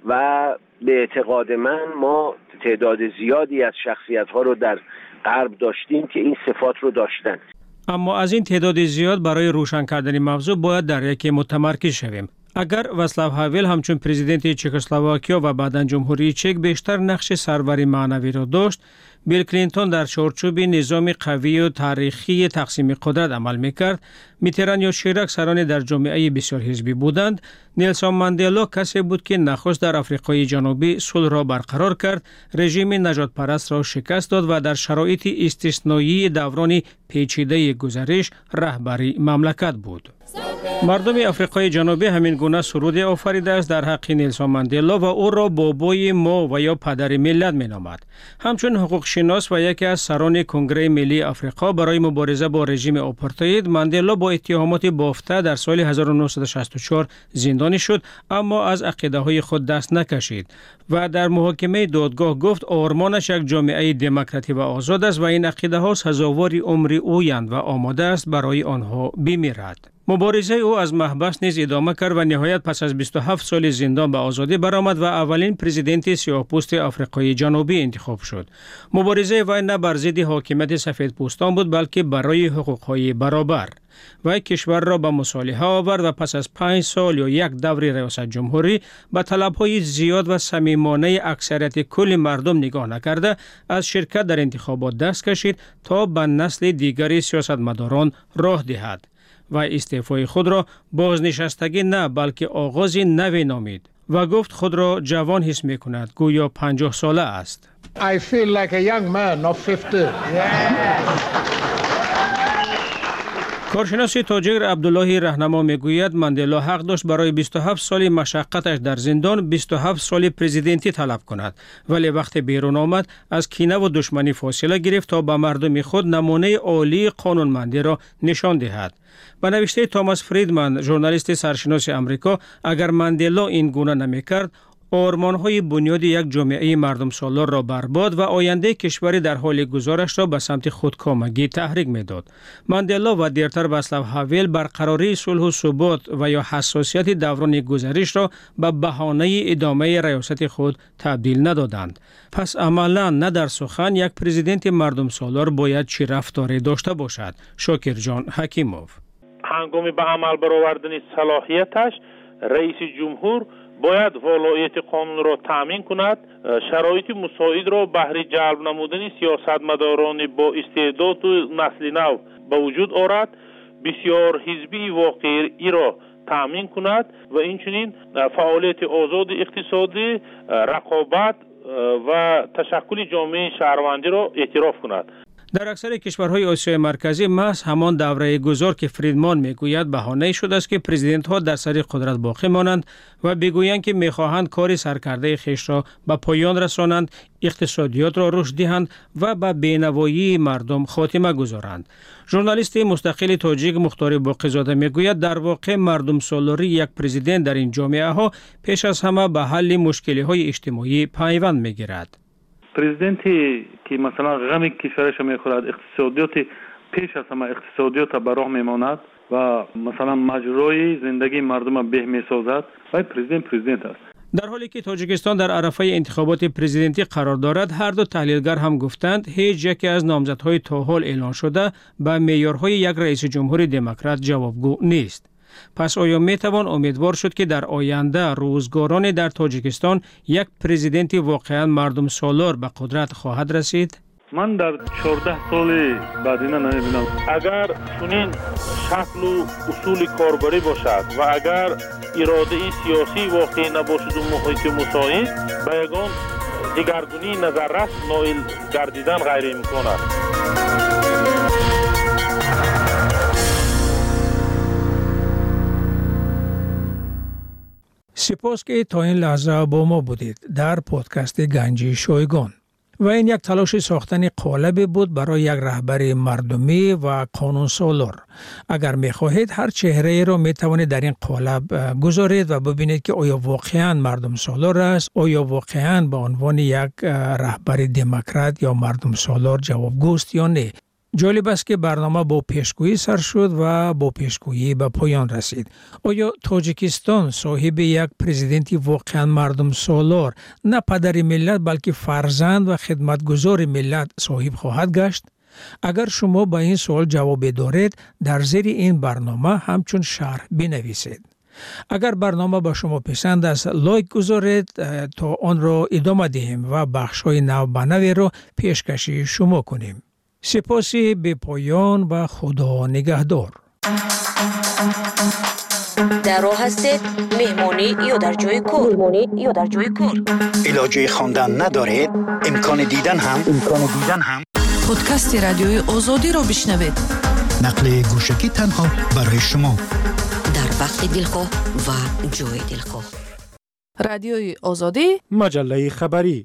و به اعتقاد من ما تعداد زیادی از شخصیت‌ها رو در غرب داشتیم که این صفات رو داشتن. اما از این تعداد زیاد برای روشن کردن موضوع باید در یکی متمرکز شویم. اگر واصلاو هاول همچون پرزیدنت چکسلواکیا و بعداً جمهوری چک بیشتر نقش سروری معنوی را داشت، بیل کلینتون در چارچوب نظام قوی و تاریخی تقسیم قدرت عمل میکرد، میتران یا شیراک سران در جامعه بسیار حزبی بودند، نیلسون ماندلا کسی بود که نخست در آفریقای جنوبی صلح را برقرار کرد، رژیم نجات پرست را شکست داد و در شرایط استثنایی دوران پیچیده گذشته رهبری مملکت بود. مردم آفریقای جنوبی همین گونه سرود آفریده است در حق نیلسون ماندلا و او را بابای ما و یا پدر ملت مینامد. همچون حقوق شناس و یکی از سران کنگره ملی آفریقا برای مبارزه با رژیم آپارتاید، ماندلا با اتهامات بافته در سال هزار و نهصد و شصت و چهار زندانی شد، اما از عقیده های خود دست نکشید و در محاکمه دادگاه گفت آرمانش یک جامعه دموکراتی و آزاد است و این عقیده ها سزاوار عمر اویند و آماده است برای آنها بمیرد. مبارزه او از محبس نیز ادامه کرد و نهایت پس از بیست و هفت سال زندان به آزادی برآمد و اولین پرزیدنت سیاه‌پوست آفریقای جنوبی انتخاب شد. مبارزه وی نه بر ضد حاکمیت سفیدپوستان بود بلکه برای حقوق‌های برابر. وی کشور را به مصالحه آورد و پس از پنج سال یا یک دور ریاست جمهوری به طلب‌های زیاد و صمیمانه اکثریت کل مردم نگاه نکرده از شرکت در انتخابات دست کشید تا به نسل دیگر سیاستمداران راه دهد و استعفای خود را بازنشستگی نه بلکه آغاز نوی نامید و گفت خود را جوان حس می کند، گویا پنجاه ساله است. I feel like a young man of fifty. کارشناس تاجر عبدالله رهنما میگوید ماندلا حق داشت برای بیست و هفت سال مشقتش در زندان بیست و هفت سال پرزیدنتی طلب کند، ولی وقت بیرون آمد از کینه و دشمنی فاصله گرفت تا به مردم خود نمونه عالی قانونمندی را نشان دهد. به نوشته توماس فریدمن، ژورنالیست سرشناس آمریکا، اگر ماندلا این گونه نمیکرد، آرمان‌های بنیادی یک جامعه مردم سالار را برباد و آینده کشوری در حال گذارش را به سمت خودکامگی تحریک می‌داد. ماندلا و دیرتر واصلاو هاول برقراری صلح و ثبات و یا حساسیت دوران گذشته را به بهانه ادامه ریاست خود تبدیل ندادند. پس عملاً نه در سخن یک پرزیدنت مردم سالار باید چه رفتاری داشته باشد؟ شاکر جان حکیموف. هنگام به عمل برآوردن صلاحیتش، رئیس جمهور باید ولایت قانون را تامین کند، شرایط مساعد را بهر جلب نمودن سیاستمداران با استعداد و نسل نو به وجود آورد، بسیار حزبی واقعی را تامین کند و اینچنین فعالیت آزاد اقتصادی، رقابت و تشکل جامعه شهروندی را اعتراف کند. در اکثر کشورهای آسیای مرکزی محض همان دوره گذار که فریدمان میگوید بهانه شده است که پرزیدنت ها در سر قدرت باقی مانند و بگویند که میخواهند کار سرکرده خویش را به پایان رسانند، اقتصادیات را رشد دهند و به بینوایی مردم خاتمه گذارند. ژورنالیست مستقل تاجیک مختار باقی‌زاده میگوید در واقع مردم سالاری یک پرزیدنت در این جامعه ها پیش از همه به حل مشکلی های اجتماعی پیوند میگیرد. پرزیدنتی که مثلا غم کشورش میخورد، اقتصادیات پیش از همه اقتصادیات به راه میماند و مثلا مجرای زندگی مردم به میسازد و پرزیدنت پرزیدنت است. در حالی که تاجیکستان در عرصه انتخابات پرزیدنتی قرار دارد، هر دو تحلیلگر هم گفتند هیچ یکی از نامزدهای تا حال اعلان شده به معیارهای یک رئیس جمهور دموکرات جوابگو نیست. پس آیا می توان امیدوار شد که در آینده روزگاران در تاجیکستان یک پرزیدنت واقعا مردم سالار به قدرت خواهد رسید؟ من در چهارده سال بعدینه نمیبینم. اگر چنین شکل و اصول کاربری باشد و اگر اراده سیاسی واقعی نباشد و محیط مساعد، به یگان دگرگونی نظررس نائل گردیدن غیر امکان است. سپاس که تا این لحظه با ما بودید در پادکست گنجی شایگان. و این یک تلاش ساختن قالبی بود برای یک رهبر مردمی و قانون سالار. اگر می خواهید هر چهره را می توانید در این قالب گذارید و ببینید که آیا واقعا مردم سالار است، آیا واقعا به عنوان یک رهبر دموکرات یا مردم سالار جوابگو است یا نه. جالب است که برنامه با پیشگویی سر شد و با پیشگویی به پایان رسید. آیا تاجیکستان صاحب یک پرزیدنتی واقعا مردم سالار، نه پدر ملت بلکه فرزند و خدمتگزار ملت صاحب خواهد گشت؟ اگر شما به این سوال جواب دارید، در زیر این برنامه همچون شرح بنویسید. اگر برنامه به شما پسند است، لایک گذارید تا آن را ادامه دهیم و بخش‌های نو به نوی را پیشکشی شما کنیم. سپاسی به پایان و خدا نگهدار. در راه هستید، مهمانی یا در جای کار. مهمانی یا در جای کار. علاجه خواندن ندارید؟ امکان دیدن هم امکان دیدن هم پادکست رادیوی آزادی را بشنوید. نقل گوشکی تنها برای شما. در وقت دلخواه و جای دلخواه. رادیوی آزادی، مجله خبری.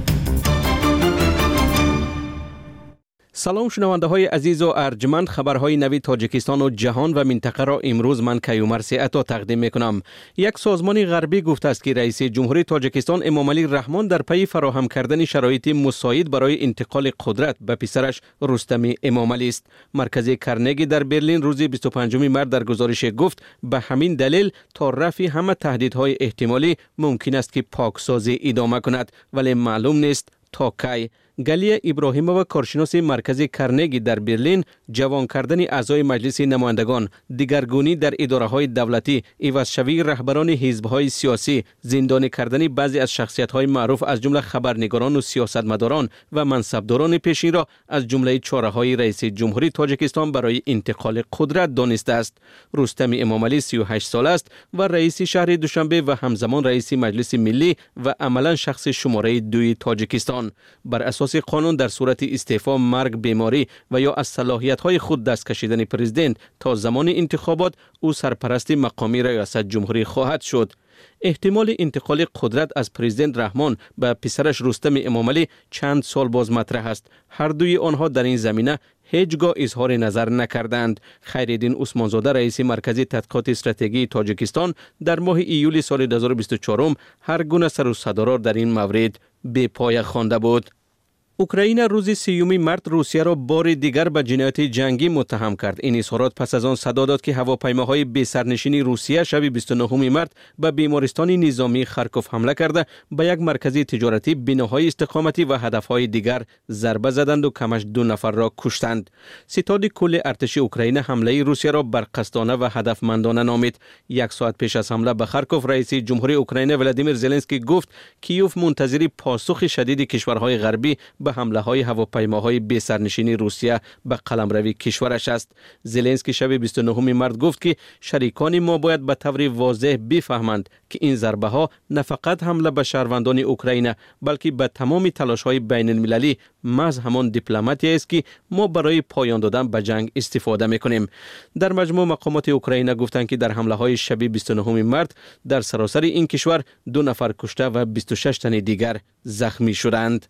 سلام شنونده های عزیز و ارجمند، خبرهای نوی تاجیکستان و جهان و منطقه را امروز من کیومرث عطا تقدیم می کنم. یک سازمان غربی گفته است که رئیس جمهوری تاجیکستان امامعلی رحمان در پی فراهم کردن شرایط مساعد برای انتقال قدرت به پسرش رستم امامعلی است. مرکز کرنگی در برلین روز بیست و پنجم مارس در گزارش گفت به همین دلیل تا رفع همه تهدیدهای احتمالی ممکن است که پاکسازی ادامه کند، ولی معلوم نیست تا کی. گلیه ابراهیمووا، کارشناس مرکز کرنگی در برلین، جوان کردن اعضای مجلس نمایندگان، دیگرگونی در اداره‌های دولتی، عوض‌شوی رهبران حزب‌های سیاسی، زندانی کردن بعضی از شخصیت‌های معروف از جمله خبرنگاران و سیاستمداران و منصبداران پیشین را از جمله چاره‌های رئیس جمهوری تاجیکستان برای انتقال قدرت دانسته است. رستم امامعلی سی و هشت ساله است و رئیس شهر دوشنبه و همزمان رئیس مجلس ملی و عملاً شخص شماره دوی تاجیکستان. بر اساس قانون در صورت استعفا، مرگ، بیماری و یا از صلاحیت‌های خود دست کشیدن پرزیدنت تا زمان انتخابات، او سرپرست مقامی ریاست جمهوری خواهد شد. احتمال انتقال قدرت از پرزیدنت رحمان به پسرش رستم امامعلی چند سال باز مطرح است. هر دوی آنها در این زمینه هیچگاه اظهار نظر نکردند. خیرالدین عثمانزاده، رئیس مرکز تحقیقات استراتژی تاجیکستان، در ماه ایول سال دو هزار و بیست و چهار هر گونه سر و صدا را در این مورد به پای خوانده بود. اوکراین روز سیوم مارس روسیه را بار دیگر به جنایت جنگی متهم کرد. این اظهارات پس از آن صدا داد که هواپیماهای بی سرنشین روسیه شب بیست و نهم مارس به بیمارستان نظامی خارکوف حمله کرده، به یک مرکز تجارتی، بناهای استقامتی و هدفهای دیگر ضربه زدند و کمش دو نفر را کشتند. ستاد کل ارتش اوکراین حمله روسیه را برقصدانه و هدفمندانه نامید. یک ساعت پیش از حمله به خارکوف، رئیس جمهوری اوکراین ولادیمیر زلنسکی گفت کیوف منتظر پاسخ شدید کشورهای غربی به حمله های هواپیماهای بی سرنشین روسیه به قلمروی کشورش است. زلنسکی شب بیست و نهم مارس گفت که شریکان ما باید به طور واضح بفهمند که این ضربه ها نه فقط حمله به شهروندان اوکراین، بلکه به تمام تلاش های بین المللی محض همان دیپلماتی است که ما برای پایان دادن به جنگ استفاده میکنیم. در مجموع مقامات اوکراین گفتند که در حمله های شب بیست و نهم مارس در سراسر این کشور دو نفر کشته و بیست و شش تن دیگر زخمی شدند.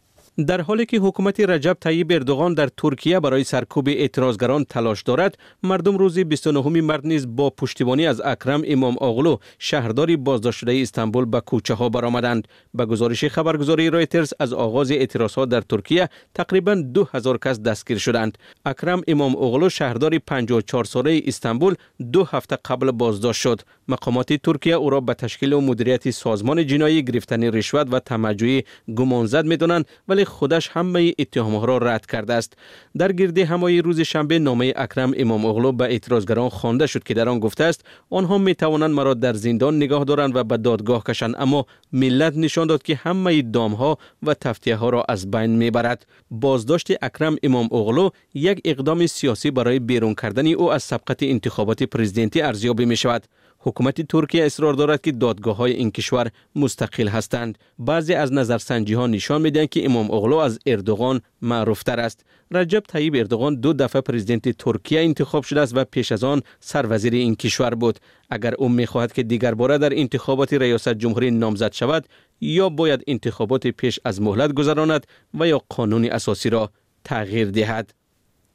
در حالی که حکومت رجب طیب اردوغان در ترکیه برای سرکوب اعتراضگران تلاش دارد، مردم روز بیست و نهم مارس نیز با پشتیبانی از اکرم امام اوغلو، شهرداری بازداشت شده استانبول، به کوچه ها برآمدند. به گزارش خبرگزاری رایترز، از آغاز اعتراضات در ترکیه تقریباً دو هزار کس دستگیر شدند. اکرم امام اوغلو، شهرداری پنجاه و چهار ساله استانبول، دو هفته قبل بازداشت شد. مقامات ترکیه او را به تشکیل و مدیریت سازمان جنایی، گرفتن رشوت و تمجید گمانزد می‌دانند، ولی خودش همه اتهام‌ها را رد کرده است. در گرد همایی روز شنبه نامه اکرم امام اوغلو به اعتراضگران خوانده شد که در آن گفته است آنها می توانند مرا در زندان نگاه دارند و به دادگاه کشند، اما ملت نشان داد که همه دام‌ها و تفتیه‌ها را از بین میبرد. بازداشت اکرم امام اوغلو یک اقدام سیاسی برای بیرون کردن او از سبقت انتخابات پرزیدنتی ارزیابی می شود. حکومت ترکیه اصرار دارد که دادگاه‌های این کشور مستقل هستند. بعضی از نظرسنجی‌ها نشان می‌دهند که امام اوغلو از اردوغان معروف‌تر است. رجب طیب اردوغان دو دفعه پرزیدنت ترکیه انتخاب شده است و پیش از آن سروزیر این کشور بود. اگر او می‌خواهد که دیگر باره در انتخابات ریاست جمهوری نامزد شود، یا باید انتخابات پیش از مهلت گذراند و یا قانون اساسی را تغییر دهد.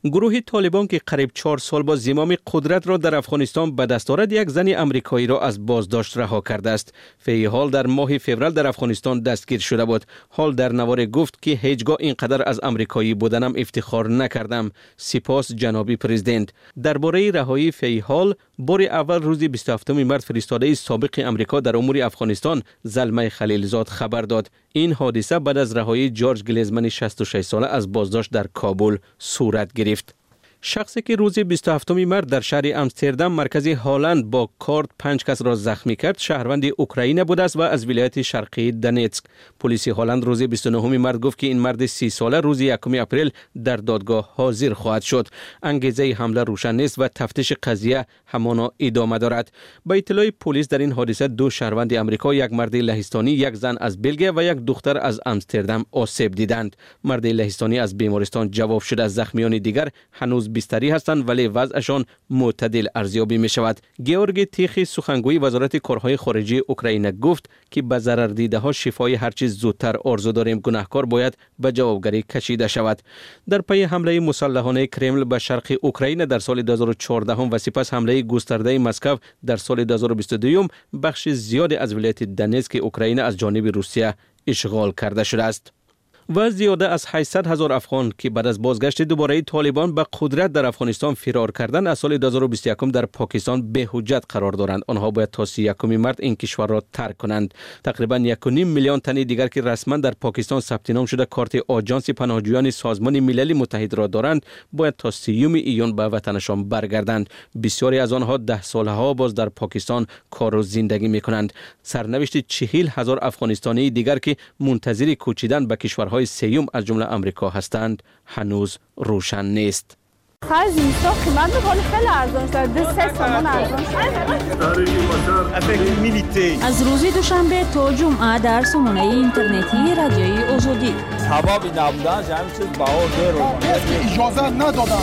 گروه طالبان که قریب چهار سال با زمام قدرت را در افغانستان به دست آورد، یک زن امریکایی را از بازداشت رها کرده است. فی حال در ماه فوریه در افغانستان دستگیر شده بود. حال در نوار گفت که هیچگاه اینقدر از امریکایی بودنم افتخار نکردم. سپاس جنابی پرزیدنت. درباره رهایی فی حال بار اول روز بیست و هفتم مارس فرستاده سابق امریکا در امور افغانستان زلمه خلیلزاد خبر داد. این حادثه بعد از رهایی جورج گلیزمن شصت و شش ساله از بازداشت در کابل صورت گرفت. شخصی که روز بیست و هفتم مارس در شهر امستردام مرکز هالند با کارد پنج کس را زخمی کرد، شهروند اوکراین بوده است و از ولایت شرقی دنیتسک. پلیس هالند روز بیست و نه مارس گفت که این مرد سی ساله روز یکم اپریل در دادگاه حاضر خواهد شد. انگیزه حمله روشن نیست و تفتیش قضیه همانا ادامه دارد. با اطلاع پلیس در این حادثه دو شهروند آمریکا، یک مرد لهستانی، یک زن از بلژیک و یک دختر از امستردام آسیب دیدند. مرد لهستانی از بیمارستان جواب شده. از زخمیان دیگر هنوز بستری هستند ولی وضعشان معتدل ارزیابی می شود. گیورگ تیخی سخنگوی وزارت کارهای خارجه اوکراین گفت که به ضرر دیده ها شفای هر چیز زودتر آرزو داریم. گناهکار باید به جوابگری کشیده شود. در پی حمله مسلحانه کرمل به شرق اوکراین در سال دو هزار و چهارده و سپس حمله گسترده مسکو در سال دو هزار و بیست و دو بخش زیاد از ولایت دنیتسک اوکراین از جانب روسیه اشغال کرده شده است. و زیاده از هشتصد هزار افغان که بعد از بازگشت دوباره طالبان به قدرت در افغانستان فرار کردند از سال دو هزار و بیست و یک در پاکستان به حجت قرار دارند. آنها باید تا سی و یکم مارس این کشور را ترک کنند. تقریبا یک و نیم میلیون تن دیگر که رسما در پاکستان ثبت نام شده کارت آژانس پناهجویان سازمان ملل متحد را دارند باید تا سیوم ایون به وطنشان برگردند. بسیاری از آنها ده سالها باز در پاکستان کار و زندگی میکنند. سرنوشت چهل هزار افغانستانی دیگر که منتظر کوچیدن به کشورهای سیوم از جمله امریکا هستند هنوز روشن نیست. خرج اینستا قیمت میکنه خیلی ارزان شده. ده سه تومان ارزان شده. از روز دوشنبه تا جمعه در سامانه اینترنتی رادیوی آزادی. تبابی نبودن جمعی چیز باور رو اجازه ندادن.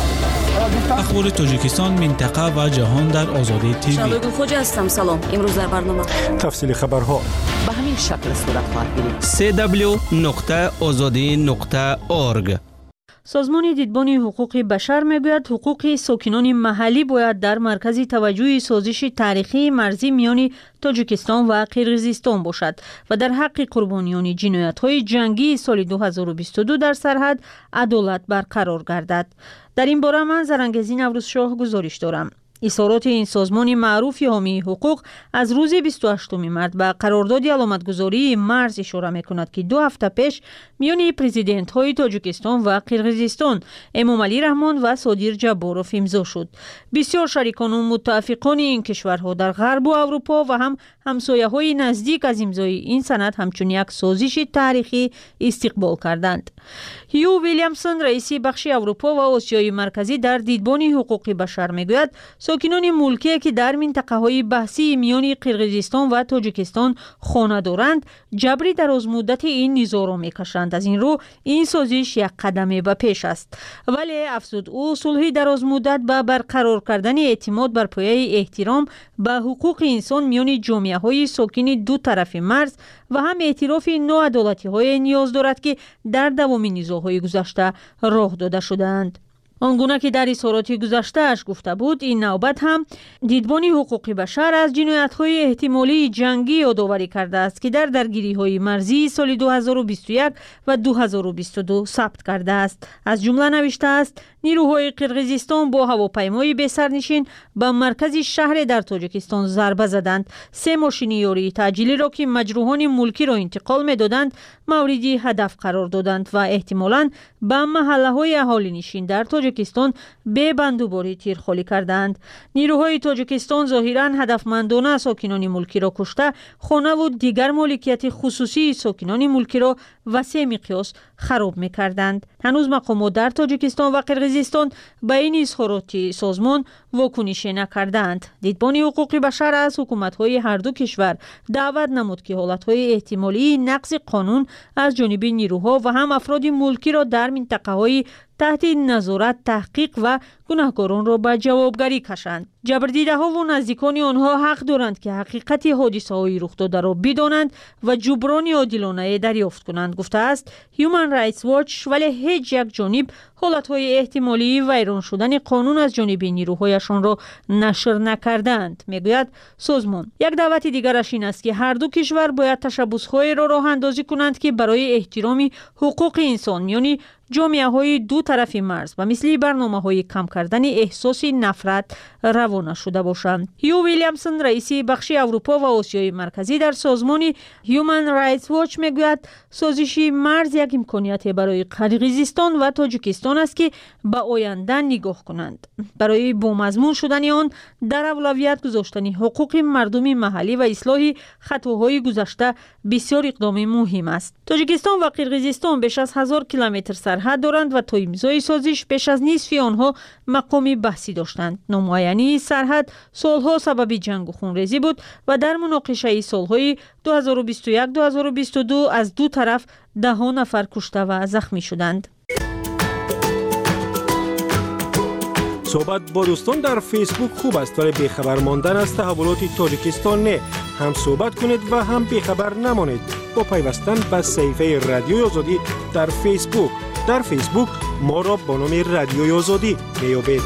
اخبار تاجیکستان، منطقه و جهان در آزادی تیوی. شادو خوجا هستم. سلام. امروز در برنامه تفصیل خبرها به همین شکل صورت خواهد گرفت. سی دبلیو نقطه آزادی نقطه اورگ. سازمان دیدبان حقوق بشر میگوید حقوق ساکنان محلی باید در مرکز توجه سازش تاریخی مرزی میان تاجیکستان و قرقیزستان باشد و در حق قربانیان جنایت‌های جنگی سال دو هزار و بیست و دو در سرحد عدالت برقرار گردد. در این باره من زرنگزی نوروزشاه گزارش دارم. اظهارات این سازمان معروف حامی حقوق از روز بیست و هشتم مارس به قرارداد علامتگذاری مرز اشاره می‌کند که دو هفته پیش میان پرزیدنت‌های تاجیکستان و قرقیزستان امامعلی رحمان و صادر جباروف امضا شد. بسیار شریکان و متفقان این کشورها در غرب و اروپا و هم همسایه‌های نزدیک از امضای این سند همچون یک سازش تاریخی استقبال کردند. هیو ویلیامسون رئیس بخش اروپا و آسیای مرکزی در دیدبان حقوق بشر میگوید ساکنان ملکی که در منطقه‌های بحثی میان قرقیزستان و تاجیکستان خانه دارند جبری دراز مدت این نزاع را میکشند. از این رو این سازش یک قدم به پیش است، ولی افزود او صلح دراز مدت به برقرار کردن اعتماد بر پایه احترام به حقوق انسان میان جامعه‌های ساکن دو طرف مرز و هم اعتراف ناعدالتی‌های نیاز دارد که در دوام نزاع‌های گذشته راه داده شدند. آنگونه که در اظهارات گذشته‌اش گفته بود، این نوبت هم دیدبان حقوق بشر از جنایت‌های احتمالی جنگی یادآوری کرده است که در درگیری‌های مرزی سال دو هزار و بیست و یک و دو هزار و بیست و دو ثبت کرده است. از جمله نوشته است نیروهای قرقیزستان با هواپیمای بی سرنشین به مرکز شهر در تاجیکستان ضربه زدند. سه ماشین یاری تعجیلی را که مجروحان ملکی را انتقال می‌دادند موردی هدف قرار دادند و احتمالاً به محله‌های اهالی نشین در تاجیکستان به بندوباری تیرخوری کردند. نیروهای تاجیکستان ظاهراً هدفمندانه ساکنان ملکی را کشته، خانه و دیگر مالکیت خصوصی ساکنان ملکی را وسیع مقیاس خراب می‌کردند. هنوز مقامات در تاجیکستان و قرقیزستان به این اظهارات سازمان واکنش نکردند. دیدبان حقوق بشر از حکومت‌های هر دو کشور دعوت نمود که حالت‌های احتمالی نقض قانون از جانب نیروها و هم افراد ملکی را در منطقه‌های تحت نظارت تحقیق و گناهکاران را به جوابگری کشند. جبردیده ها و نزدیکان آنها حق دارند که حقیقت حادثه های رخ داده را بدانند و جبران عادلانه دریافت کنند، گفته است Human Rights Watch. ولی هیچ یک جانب حالتهای احتمالی ویران شدن قانون از جانب نیروهایشان را نشر نکردند. میگوید سازمان یک دعوت دیگرش این است که هر دو کشور باید تشبس‌های را راه اندازی کنند که برای احترام حقوق انسان میان جامعه های دو طرف مرز و مثل برنامه های کم کردن احساس نفرت روانه شده باشند. هیو ویلیامسون رئیس بخش اروپا و آسیای مرکزی در سازمان Human Rights Watch میگوید سازش مرز یک امکانیت برای قرقیزستان و تاجیکستان است که به آینده نگاه کنند. برای بامضمون شدن آن در اولویت گذاشتن حقوق مردم محلی و اصلاح خطاهای گذشته بسیار اقدام مهم است. تاجیکستان و قرقیزستان بیش از هزار کیلومتر سرحد دارند و تا امضای سازش بیش از نصف آنها مقام بحثی داشتند. نامعینی سرحد سالها سبب جنگ و خونریزی بود و در مناقشه سالهای دو هزار و بیست و یک دو هزار و بیست و دو از دو طرف ده ها نفر کشته و زخمی شدند. صحبت با دوستان در فیسبوک خوب است ولی بیخبر ماندن از تحولات تاجیکستان نه. هم صحبت کنید و هم بیخبر نمانید با پیوستن به صفحه رادیوی آزادی در فیسبوک. در فیسبوک ما را با نام رادیوی آزادی بیابید.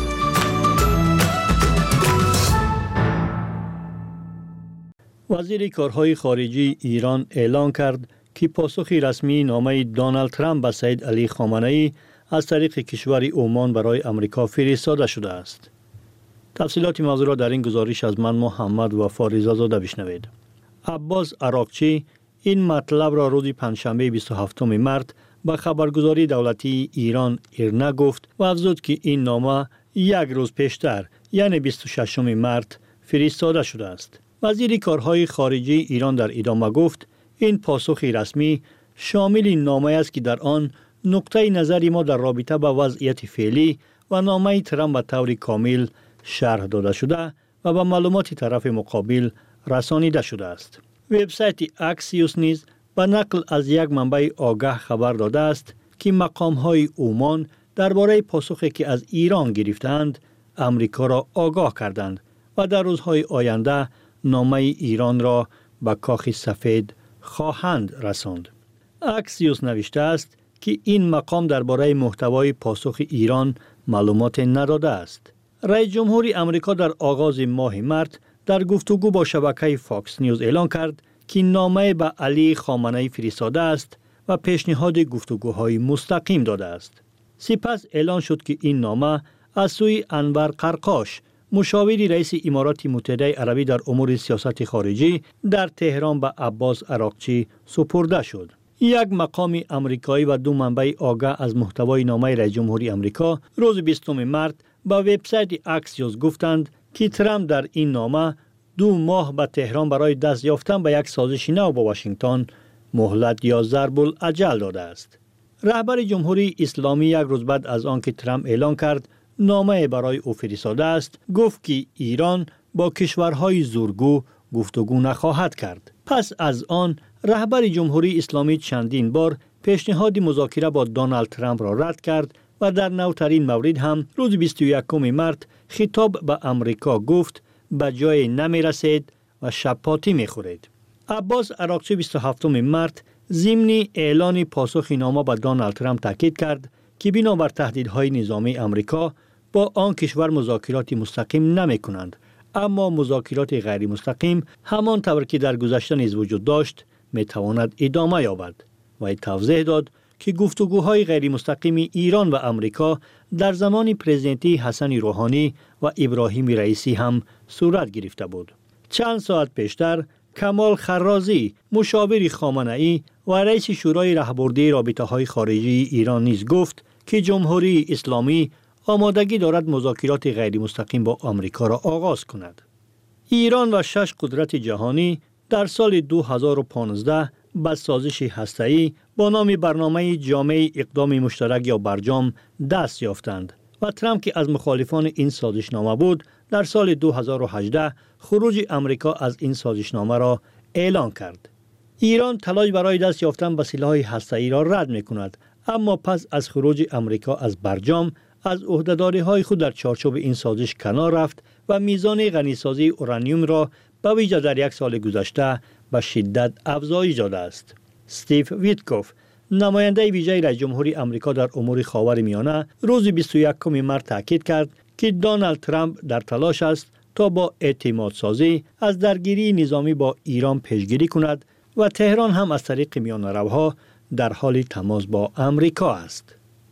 وزیر کارهای خارجی ایران اعلان کرد که پاسخی رسمی نامه دونالد ترامپ به سید علی خامنه‌ای از طریق کشور عمان برای امریکا فرستاده شده است. تفصیلات موضوع را در این گزارش از من محمد وفا رضازاده بشنوید. عباس عراقچی این مطلب را روز پنجشنبه بیست و هفتم مارس به خبرگزاری دولتی ایران ایرنا گفت و افزود که این نامه یک روز پیشتر یعنی بیست و ششم مارس فرستاده شده است. وزیر کارهای خارجی ایران در ادامه گفت این پاسخی رسمی شامل نامه است که در آن نقطه نظر ما در رابطه با وضعیت فعلی و نامه ترامپ به طور کامل شرح داده شده و به معلومات طرف مقابل رسانیده شده است. وبسایت اکسیوس نیز به نقل از یک منبع آگاه خبر داده است که مقام‌های عمان درباره پاسخی که از ایران گرفتند امریکا را آگاه کردند و در روزهای آینده نامه ایران را به کاخ سفید خواهند رساند. اکسیوس نوشته است که این مقام درباره محتوای پاسخ ایران معلومات نداده است. رئیس جمهور امریکا در آغاز ماه مارس در گفتگو با شبکه فاکس نیوز اعلام کرد که نامه به علی خامنه‌ای فرستاده است و پیشنهاد گفتگوهای مستقیم داده است. سپس اعلان شد که این نامه از سوی انور قرقاش، مشاور رئیس امارات متحده عربی در امور سیاست خارجی، در تهران به عباس عراقچی سپرده شد. یک مقام امریکایی و دو منبع آگاه از محتوای نامه رئیس جمهوری امریکا روز بیستم مارس با وبسایت اکسیوس گفتند که ترامپ در این نامه دو ماه به تهران برای دست یافتن به یک سازش نو با واشنگتن مهلت یا ضرب الاجل داده است. رهبر جمهوری اسلامی یک روز بعد از آنکه ترامپ اعلان کرد نامه برای او فرستاده است، گفت که ایران با کشورهای زورگو گفتگو نخواهد کرد. پس از آن رهبر جمهوری اسلامی چندین بار پیشنهاد مذاکره با دونالد ترامپ را رد کرد و در نوترین مورد هم روز بیست و یکم مارس خطاب به امریکا گفت به جای نمی رسید و شپاتی می خورید. عباس عراقچی بیست و هفتم مارس ضمن اعلان پاسخ نامه به دونالد ترامپ تاکید کرد که بنابر تهدیدهای نظامی امریکا با آن کشور مذاکرات مستقیم نمی کنند، اما مذاکرات غیر مستقیم همان طور که در گذشته نیز وجود داشت می تواند ادامه یابد. و توضیح داد که گفتگوهای غیر مستقیم ایران و امریکا در زمان پرزیدنتی حسن روحانی و ابراهیم رئیسی هم صورت گرفته بود. چند ساعت پیشتر کمال خرازی، مشاور خامنه‌ای و رئیس شورای راهبردی رابطه‌های خارجی ایران نیز گفت که جمهوری اسلامی آمادگی دارد مذاکرات غیر مستقیم با آمریکا را آغاز کند. ایران و شش قدرت جهانی در سال دو هزار و پانزده به سازش هسته‌ای با نام برنامه جامع اقدام مشترک یا برجام دست یافتند و ترامپ که از مخالفان این سازشنامه بود در سال دو هزار و هجده خروج امریکا از این سازشنامه را اعلان کرد. ایران تلاش برای دست یافتن به سلاح هسته‌ای را رد می‌کند، اما پس از خروج امریکا از برجام از عهدهداری‌های خود در چارچوب این سازش کنار رفت و میزان غنیسازی اورانیوم را به ویژه در یک سال گذشته به شدت افزایش داده است. استیو ویتکوف، نماینده ویژه رئیس جمهوری آمریکا در امور خاورمیانه، روز بیست و یکم مارس تاکید کرد که دونالد ترامپ در تلاش است تا با اعتماد سازی از درگیری نظامی با ایران پیشگیری کند و تهران هم از طریق میانه‌روها در حال تماس با آمریکا است.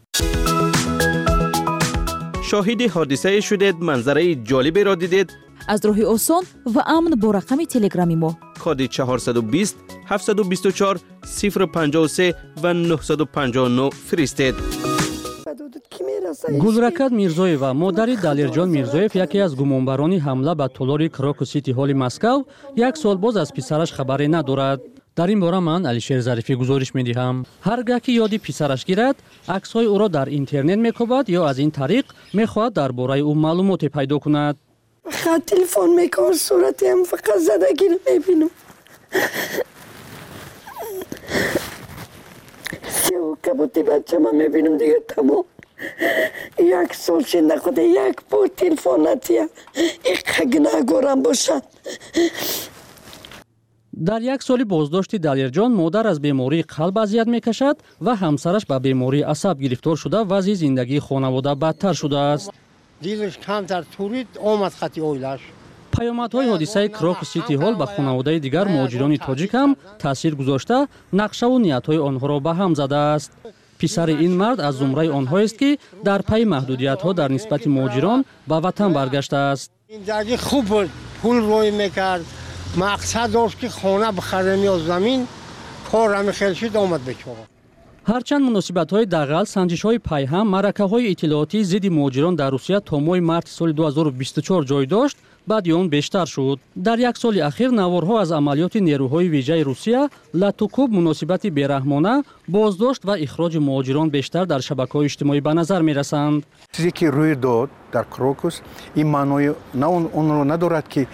شاهد حادثه شدید، منظره جالبی را دیدید؟ از راه آسان و امن با رقم تلگرامی ما کد چهارصد و بیست هفتصد و بیست و چهار صفر پنجاه و سه و نهصد و پنجاه و نه فرستید. گلرکت میرزویف و مادر دلیرجان میرزویف یکی از گمانبران حمله به تالار کراکوس سیتی هال مسکو یک سال باز از پسرش خبری ندارد. در این باره من علیشیر ظریفی گزارش می‌دهم. هرگاه که یادی پسرش گیرد، عکس‌های او را در اینترنت می‌کوبد یا از این طریق می‌خواهد درباره او معلومات پیدا کند. خط تلفن می‌کنم، صورتم فقط زدگی می‌بینم. سیو کبوتی بچه من می‌بینم دیگه تمام. یک سال شنده خود یک بار تلفن نتیه. یک گناهگارم باشد. در یک سال بازداشت دلیرجان مادر از بیماری قلب اذیت میکشد و همسرش به بیماری عصب گرفتار شده و وضع زندگی خانواده بدتر شده است. دیلش کمتر تورید آمد خطی اویلش. پیامدهای حادثه کراکوس سیتی هال به خانواده دیگر مهاجران تاجیک هم تاثیر گذاشته، نقشه و نیت‌های آنها را به هم زده است. پسر این مرد از زمره آنهایی که در پی محدودیت‌ها در نسبت مهاجران به وطن برگشته است. زندگی خوب بود، پول روی میکرد. مقصد داشت که خانه بخرم یا زمین، کار همی خیلی شد آمد بچه. هرچند مناسبت‌های دغل، سنجش‌های پیهم، معرکه‌های اطلاعاتی ضد مهاجران در روسیه تا ماه مارس سال دو هزار و بیست و چهار جای داشت، بعد آن بیشتر شد. در یک سال اخیر نوارها از عملیات نیروهای ویژه روسیه لاتوکوب مناسبت بیرحمانه، بازداشت و اخراج مهاجران بیشتر در شبکه‌های اجتماعی به نظر می‌رسند. چیزی که روی داد در کراکوس این معنای نه اون رو ندارد که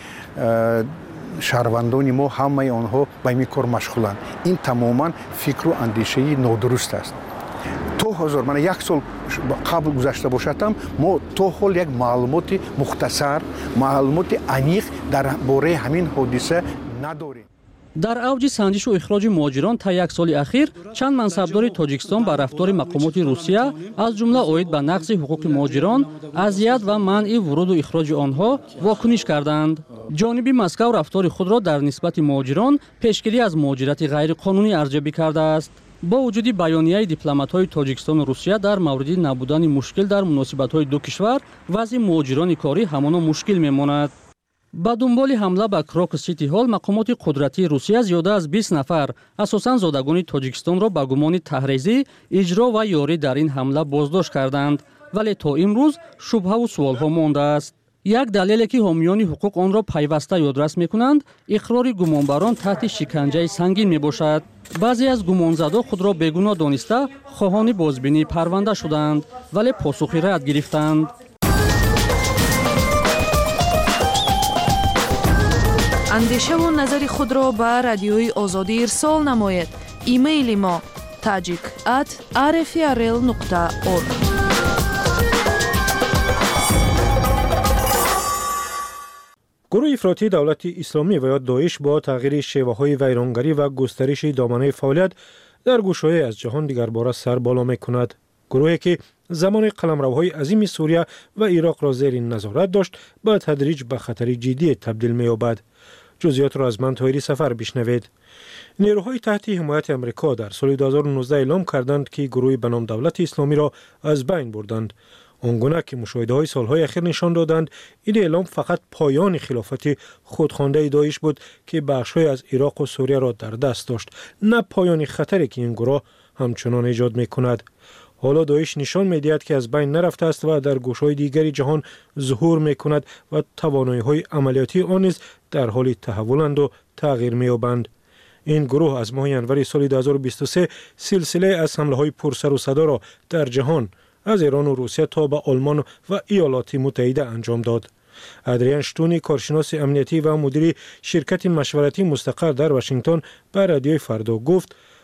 شهروندان ما همه آنها به این کار مشغولند. این تماما فکر و اندیشه نادرست است. تو هزار من یک سال قبل گذشته باشدم، ما تو حال یک معلومات مختصر، معلومات عمیق در باره همین حادثه نداریم. در اوج سنجش و اخراج مهاجران تا یک سال اخیر، چند منصبدار تاجیکستان با رفتار مقامات روسیه از جمله عاید به نقض حقوق مهاجران، اذیت و منع ورود و اخراج آنها واکنش کردند. جانب مسکو رفتار خود را در نسبت مهاجران پیشگیری از مهاجرت غیر قانونی ارزیابی کرده است. با وجود بیانیه دیپلمات‌های تاجیکستان و روسیه در مورد نبودن مشکل در مناسبت‌های دو کشور، وضع مهاجران کاری همانا مشکل می‌ماند. با دنبال حمله به کراکوس سیتی هال، مقامات قدرتی روسیه زیاده از بیست نفر اساساً زادگان تاجیکستان را به گمان تحریزی، اجرا و یاری در این حمله بازداشت کردند، ولی تا امروز شبهه و سوالها مانده است. یک دلیلی که حامیان حقوق آن را پیوسته یادرس می‌کنند، اقرار گمانبران تحت شکنجه سنگین میباشد. بعضی از گمانزدا خود را بیگناه دانسته خواهان بازبینی پرونده شدند، ولی پاسخی رد گرفتند. اندیشه و نظر خود را به رادیوی آزادی ارسال نمایید. ایمیل ما تاجیک ات آر اف ار ال نقطه اورگ. گروه افراطی دولت اسلامی و یا داعش با تغییر شیوه‌های ویرانگری و گسترش دامنه فعالیت در گوشه‌های از جهان دیگرباره سر بالا می‌کند. گروهی که زمان قلمروهای عظیم سوریه و عراق را زیر نظارت داشت، به تدریج به خطر جدی تبدیل می‌یابد. جزئیات را از من طاهری سفر بشنوید. نیروهای تحت حمایت امریکا در سال دو هزار و نوزده اعلام کردند که گروه به نام دولت اسلامی را از بین بردند. آنگونه که مشاهده‌های سالهای اخیر نشان دادند این اعلام فقط پایان خلافت خودخوانده داعش بود که بخش‌های از عراق و سوریه را در دست داشت، نه پایان خطری که این گروه همچنان ایجاد می‌کند. حالا داعش نشان می‌دهد که از بین نرفته است و در گوشه‌های دیگری جهان ظهور می‌کند و توانایی‌های عملیاتی آن نیز در حال تحولند و تغییر می‌یابند. این گروه از ماه ژانویه سال دو هزار و بیست و سه سلسله از حمله‌های پرسر و صدا را در جهان از ایران و روسیه تا به آلمان و ایالات متحده انجام داد. ادریان شتونی، کارشناس امنیتی و مدیر شرکت مشورتی مستقر در واشنگتن، به رادیوی فردا گفت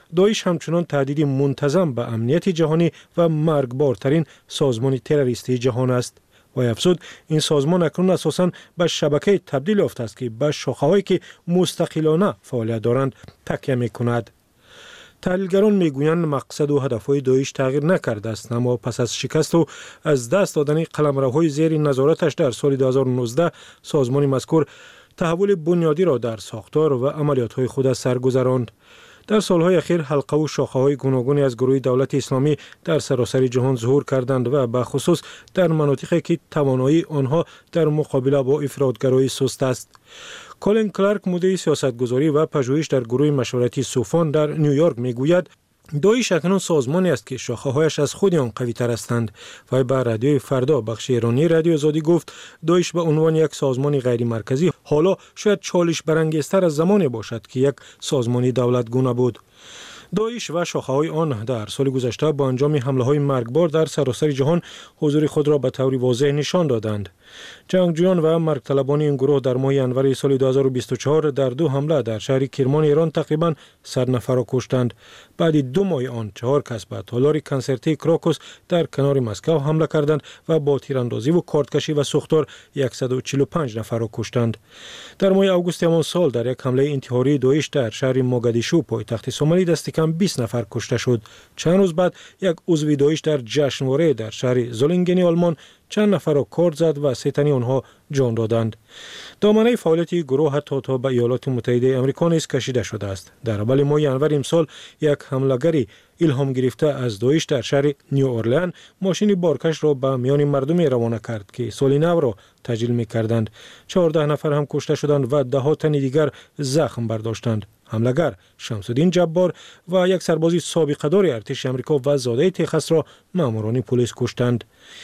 داعش همچنان تهدید منتظم به امنیت جهانی و مرگبارترین سازمان تروریستی جهان است. و افزود این سازمان اکنون اساساً به شبکه تبدیل یافته است که به شاخه‌هایی که مستقلانه فعالیت دارند تکیه می‌کند. تحلیلگران میگویند مقصد و هدفهای داعش تغییر نکرده است، اما پس از شکست و از دست دادن قلمروهای زیر نظارتش در سال دو هزار و نوزده سازمان مذکور تحول بنیادی را در ساختار و عملیات‌های خود سر گذراند. در سالهای اخیر حلقه و شاخه‌های گوناگونی از گروه دولت اسلامی در سراسر جهان ظهور کردند و به خصوص در مناطقی که توانایی آنها در مقابله با افراطگرایی سست است. کولین کلارک مدیر سیاستگذاری و پژوهش در گروه مشورتی سوفان در نیویورک میگوید داعش اکنون سازمانی است که شاخه‌هایش از خود آن قوی‌تر هستند. و به رادیوی فردا بخش ایرانی رادیو آزادی گفت داعش به عنوان یک سازمان غیر مرکزی حالا شاید چالش برانگیزتر از زمانی باشد که یک سازمان دولتگونه بود. داعش و شاخه‌های آن در سال گذشته با انجام حمله‌های مرگبار در سراسر جهان حضور خود را به طور واضح نشان دادند. جنگجویان و مرگ طلبان این گروه در ماه ینور سال دو هزار و بیست و چهار در دو حمله در شهر کرمان ایران تقریباً صد نفر را کشتند. بعد دو ماه آن چهار کس به تالار کنسرتی کراکوس در کنار مسکو حمله کردند و با تیراندازی و کارتکشی و سوختار صد و چهل و پنج نفر را کشتند. در ماه اوگوست همان سال در یک حمله انتحاری داعش در شهر موگادیشو پایتخت سومالی دست کم بیست نفر کشته شد. چند روز بعد یک عضو داعش در جشنواره در شهر زولینگن آلمان چند نفر را کارت زد و سه تن آنها جان دادند. دامنه فعالیت گروه حتی تا به ایالات متحده آمریکا نیز کشیده شده است. در اول ماه ینور امسال یک حمله‌گری الهام گرفته از داعش در شهر نیو اورلئان ماشین بارکش را به میان مردم روانه کرد که سال نو را تجلیل می‌کردند. چهارده نفر هم کشته شدند و ده ها تن دیگر زخم برداشتند. حمله‌گر شمس‌الدین جبار و یک سرباز سابقه‌دار ارتش آمریکا و زاده تگزاس را ماموران پلیس کشتند.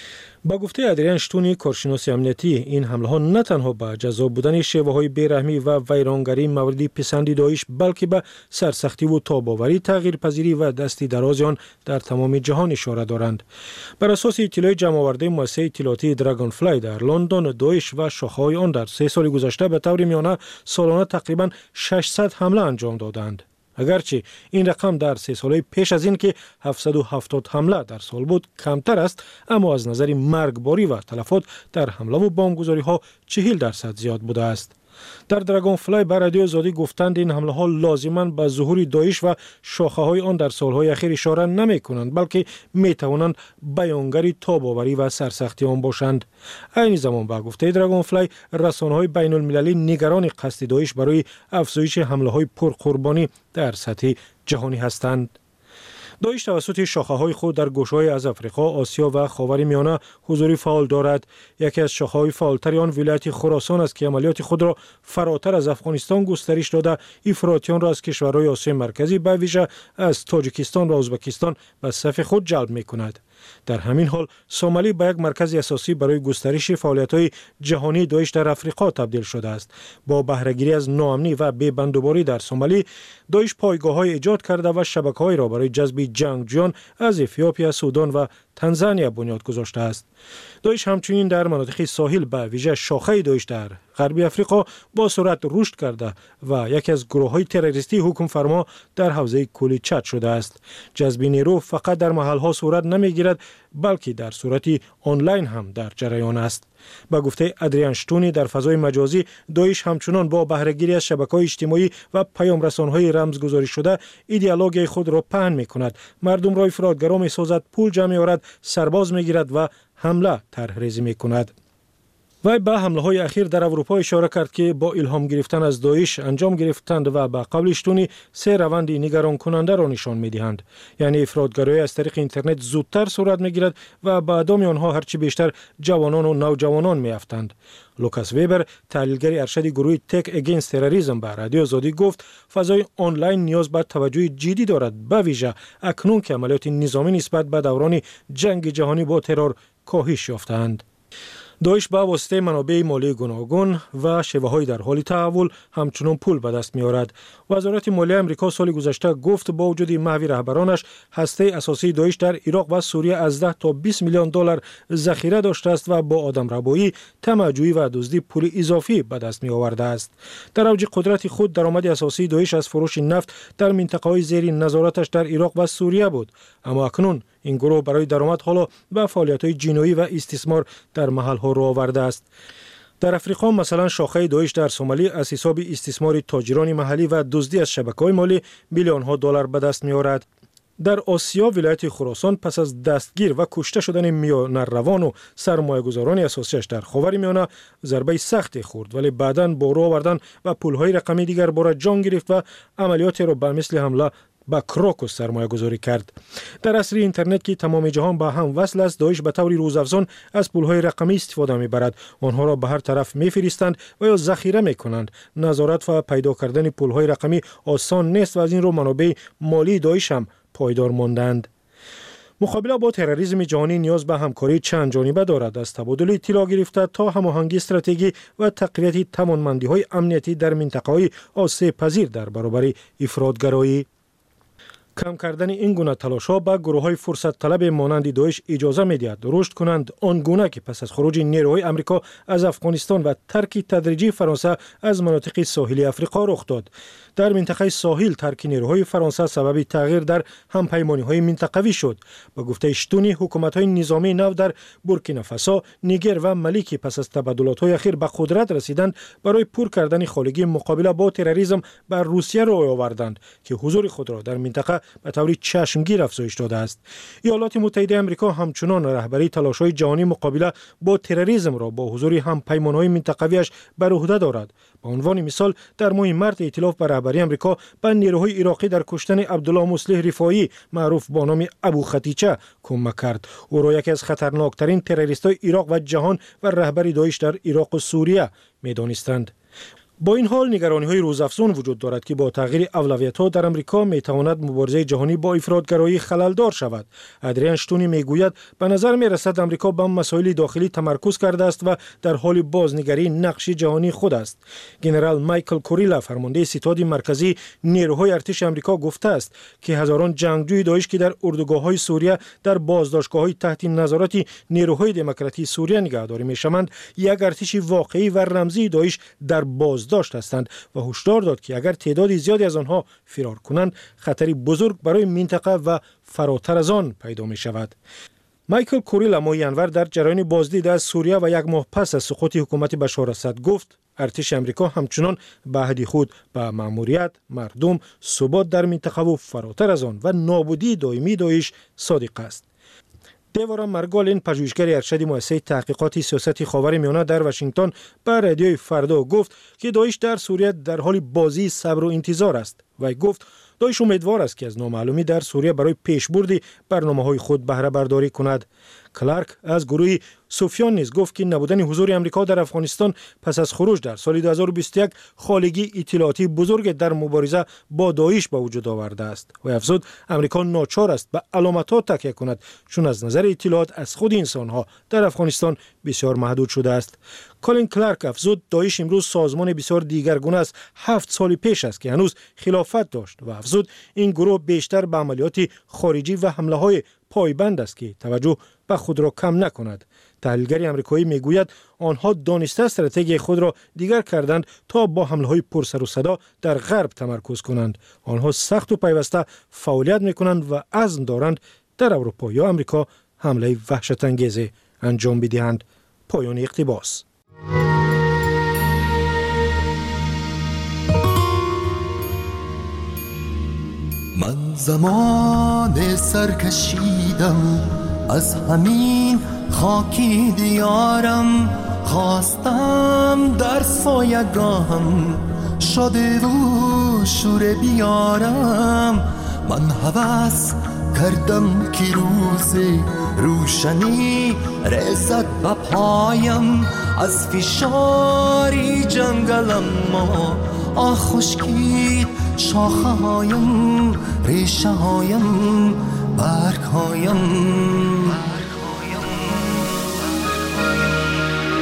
با گفته ادریان شتونی کارشناس امنیتی این حمله ها نه تنها به جذاب بودن شیوه های بیرحمی و ویرانگری موردی پسندی داعش بلکه به سرسختی و تاب‌آوری تغییرپذیری و دستی دراز آن در تمام جهان اشاره دارند. بر اساس اطلاع جمع آورده مؤسسه اطلاعاتی دراگون فلای در لندن داعش و شاخه‌های آن در سه سال گذشته به طور میانه سالانه تقریبا ششصد حمله انجام دادند. اگرچه این رقم در سه ساله پیش از این که هفتصد و هفتاد حمله در سال بود کمتر است، اما از نظر مرگباری و تلفات در حمله و بمبگذاری ها چهل درصد زیاد بوده است. در دراگون فلای بر رادیو آزادی گفتند این حمله ها لازماً به ظهور داعش و شاخه های آن در سالهای اخیر اشاره نمی کنند بلکه می توانند بیانگری تاب‌آوری و سرسختی آن باشند. این زمان با گفته دراگون فلای رسانه های بین المللی نگران قصد داعش برای افزایش حمله های پرقربانی در سطح جهانی هستند. داعش توسط شاخه‌های خود در گوشه‌های از افریقا، آسیا و خاورمیانه حضوری فعال دارد. یکی از شاخه‌های فعالتر آن ولایت خراسان است که عملیات خود را فراتر از افغانستان گسترش داده افراطیان را از کشورهای آسیای مرکزی به ویژه از تاجیکستان و ازبکستان به صف خود جلب می‌کند. در همین حال سومالی به یک مرکز اساسی برای گسترش فعالیت‌های جهانی داعش در افریقا تبدیل شده است. با بهره‌گیری از ناامنی و بی‌بندوباری در سومالی، داعش پایگاه‌های ایجاد کرده و شبکه‌هایی را برای جذب جنگجویان از افیوپیا، سودان و تانزانیا بنیاد گذاشته است. داعش همچنین در مناطق ساحل به ویژه شاخه داعش در غربی افریقا با سرعت رشد کرده و یکی از گروه‌های تروریستی حکم فرما در حوزه کولی چاد شده است. جذب نیرو فقط در محل‌ها صورت نمی‌گیرد بلکه در صورت آنلاین هم در جریان است. با گفته ادریان شتونی در فضای مجازی داعش همچنان با بهره‌گیری از شبکه‌های اجتماعی و پیام رسان‌های رمزگذاری شده ایدئولوژی خود را پهن می‌کند، مردم را افراطگرا می‌سازد، پول جمع می‌آورد، سرباز می‌گیرد و حمله طرح‌ریزی می‌کند. وی به حمله‌های اخیر در اروپا اشاره کرد که با الهام گرفتن از داعش انجام گرفتند و به قول شتونی سه روند نگران کننده را نشان می‌دهند. یعنی افراطگرایی از طریق اینترنت زودتر صورت می‌گیرد و به ادامه آنها هرچی بیشتر جوانان و نوجوانان می‌افتند. لوکاس ویبر تحلیلگر ارشد گروه تک اگینست تروریسم به رادیو آزادی گفت فضای آنلاین نیاز به توجه جدی دارد، به ویژه اکنون که عملیات نظامی نسبت به دوران جنگ جهانی با ترور کاهش یافتند. داعش با واسطه منابع مالی گوناگون و شیوه‌های در حال تحول همچنان پول به دست می‌آورد. وزارت مالیه آمریکا سال گذشته گفت با وجود محو رهبرانش هسته اساسی داعش در عراق و سوریه از ده تا بیست میلیون دلار ذخیره داشته است و با آدمربایی، طمع‌جویی و دزدی پول اضافی به دست می‌آورده است. در اوج قدرت خود درآمد اساسی داعش از فروش نفت در منطقه‌های زیر نظارتش در عراق و سوریه بود، اما اکنون این گروه برای درآمد حالا به فعالیت‌های جنایی و استثمار در محل‌ها رو آورده است. در افریقا مثلا شاخه داعش در سومالی از حساب استثمار تاجران محلی و دزدی از شبکه‌های مالی میلیون‌ها دلار به دست می‌آورد. در آسیا ولایت خراسان پس از دستگیر و کشته شدن میانروان و سرمایه‌گذاران اساسیش در خاورمیانه ضربه سختی خورد، ولی بعداً با راه آوردن و پول‌های رقمی دیگر بار جان گرفت و عملیاتی را به مثل حمله با کراکوس سرمایه گذاری کرد. در عصر اینترنت که تمام جهان با هم وصل است، داعش به طور روزافزون از پولهای رقمی استفاده می‌برد. آنها را به هر طرف می‌فرستند و یا ذخیره می‌کنند. نظارت و پیدا کردن پولهای رقمی آسان نیست و از این رو منابع مالی داعش هم پایدار ماندند. مقابله با تروریسم جهانی نیاز به همکاری چند جانبه دارد، از تبادل اطلاع گرفته تا هماهنگی استراتژی و تقویت توانمندی‌های امنیتی در منطقه‌های آسیب پذیر در برابر افراطگرایی. کم کردن این گونه تلاش‌ها به گروه‌های فرصت طلب مانند داعش اجازه می‌دهد رشد کنند، آنگونه که پس از خروج نیروهای آمریکا از افغانستان و ترک تدریجی فرانسه از مناطق ساحلی آفریقا رخ داد. در منطقه ساحل ترک نیروهای فرانسه سبب تغییر در همپیمانی‌های منطقوی شد. با گفته شتونی حکومت‌های نظامی نو در بورکینافاسو، نیگر و مالی که پس از تبادلات‌های اخیر به قدرت رسیدند، برای پر کردن خالگی مقابله با تروریسم بر روسیه روی آوردند که حضور خود را در منطقه به طور چشمگیر افزایش داده است. ایالات متحده آمریکا همچنان رهبری تلاش‌های جهانی مقابله با تروریسم را با حضور همپیمان‌های منطقویش بر عهده دارد. به عنوان مثال در ماه مارس ائتلاف بر رهبری آمریکا به نیروهای عراقی در کشتن عبدالله مصلح رفاعی معروف با نام ابو خطیچه کمک کرد. او را یکی از خطرناکترین تروریست‌های عراق و جهان و رهبر داعش در عراق و سوریه می‌دانستند. با این حال نگرانی‌های روزافزون وجود دارد که با تغییر اولویت‌ها در آمریکا می‌تواند مبارزه جهانی با افراطگرایی خلل‌دار شود. ادریان شتونی می‌گوید به نظر می‌رسد آمریکا به مسائل داخلی تمرکز کرده است و در حال بازنگری نقش جهانی خود است. ژنرال مایکل کوریلا فرمانده ستاد مرکزی نیروهای ارتش آمریکا گفته است که هزاران جنگجوی داعش که در اردوگاه‌های سوریه در بازداشتگاه‌های تحت نظارت نیروهای دموکراتی سوریه نگهداری می‌شوند، یک ارتش واقعی و رمزی داعش در باز داشت هستند و هشدار داد که اگر تعداد زیادی از آنها فرار کنند خطری بزرگ برای منطقه و فراتر از آن پیدا می شود. مایکل کوریلا ماه ینور در جریان بازدید از سوریه و یک ماه پس از سقوط حکومت بشار اسد گفت ارتش آمریکا همچنان به عهد خود به مأموریت، مردم، ثبات در منطقه و فراتر از آن و نابودی دائمی داعش صادق است. دیوارا مرگالین پژوهشگر ارشد مؤسسه تحقیقات سیاست خاورمیانه در واشنگتن به رادیوی فردا گفت که داعش در سوریه در حال بازی صبر و انتظار است و گفت داعش امیدوار است که از نامعلومی در سوریه برای پیشبرد برنامه‌های خود بهره برداری کند. کلارک از گروه سوفیان نیز گفت که نبودن حضور آمریکا در افغانستان پس از خروج در سال دو هزار و بیست و یک خالگی اطلاعاتی بزرگ در مبارزه با داعش به وجود آورده است و افزود آمریکا ناچار است به علامت‌ها تکیه کند چون از نظر اطلاعات از خود انسان‌ها در افغانستان بسیار محدود شده است. کالین کلارک افزود داعش امروز سازمان بسیار دیگرگونه است هفت سال پیش است که هنوز خلافت داشت و افزود این گروه بیشتر به عملیات خارجی و حمله‌های پایبند است که توجه به خود را کم نکند. تحلیلگر آمریکایی میگوید آنها دانسته استراتژی خود را دیگر کردند تا با حمله‌های پرسر و صدا در غرب تمرکز کنند. آنها سخت و پیوسته فعالیت میکنند و عزم دارند در اروپا یا آمریکا حمله وحشت انگیز انجام بدهند. پایان اقتباس. من زمان سرکشیدم از همین خاکی دیارم، خواستم در سایگاهم شده و شور بیارم. من هوس کردم که روز روشنی رسد به پایم، از فشاری جنگلم ما آه خشکید شاخه هایم، ریشه هایم، برگ هایم.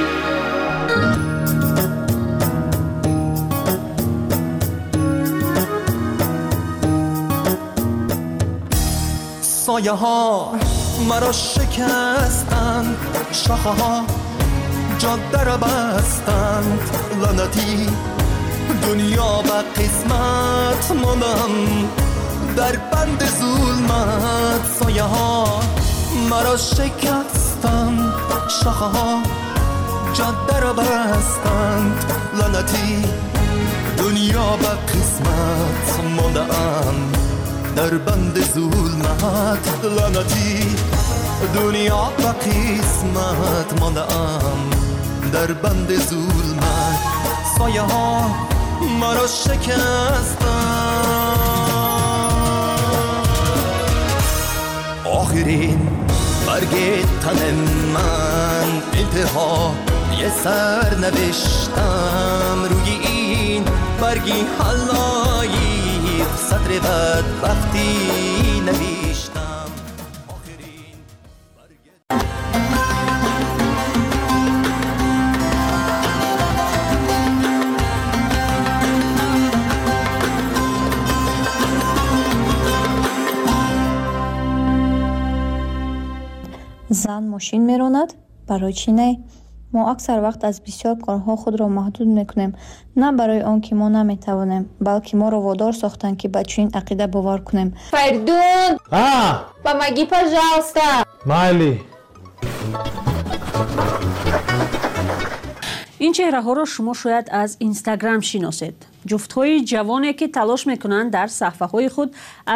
سایه ها مرا شکستند، شاخه ها جاده را بستند، لعنتی دنیا به قسمت ماندم در بند ظلمت. سایه ها مرا شکستند، شاخه ها جاده را بستند، لعنتی دنیا به قسمت ماندم در بند ظلمت. لعنتی دنیا به قسمت ماندم در بند ظلمت. سایه ها مرا شکستند. آخرین برگ تن من انتها یه سر نوشتم، روی این برگی حلایی سطر بدبختی نوشتم. زن ماشین میراند؟ برای چی نه؟ ما اکثر وقت از بسیار کارها خود را محدود میکنیم، نه برای آن که ما نمیتوانیم، بلکه ما را وادار ساختند که به چنین عقیده باور کنیم. Perdón. Ah. Помоги, пожалуйста. Майли. این چهره ها را شما شاید از اینستاگرام شناسید. جفت‌های جوانی که تلاش میکنند در صفحه های خود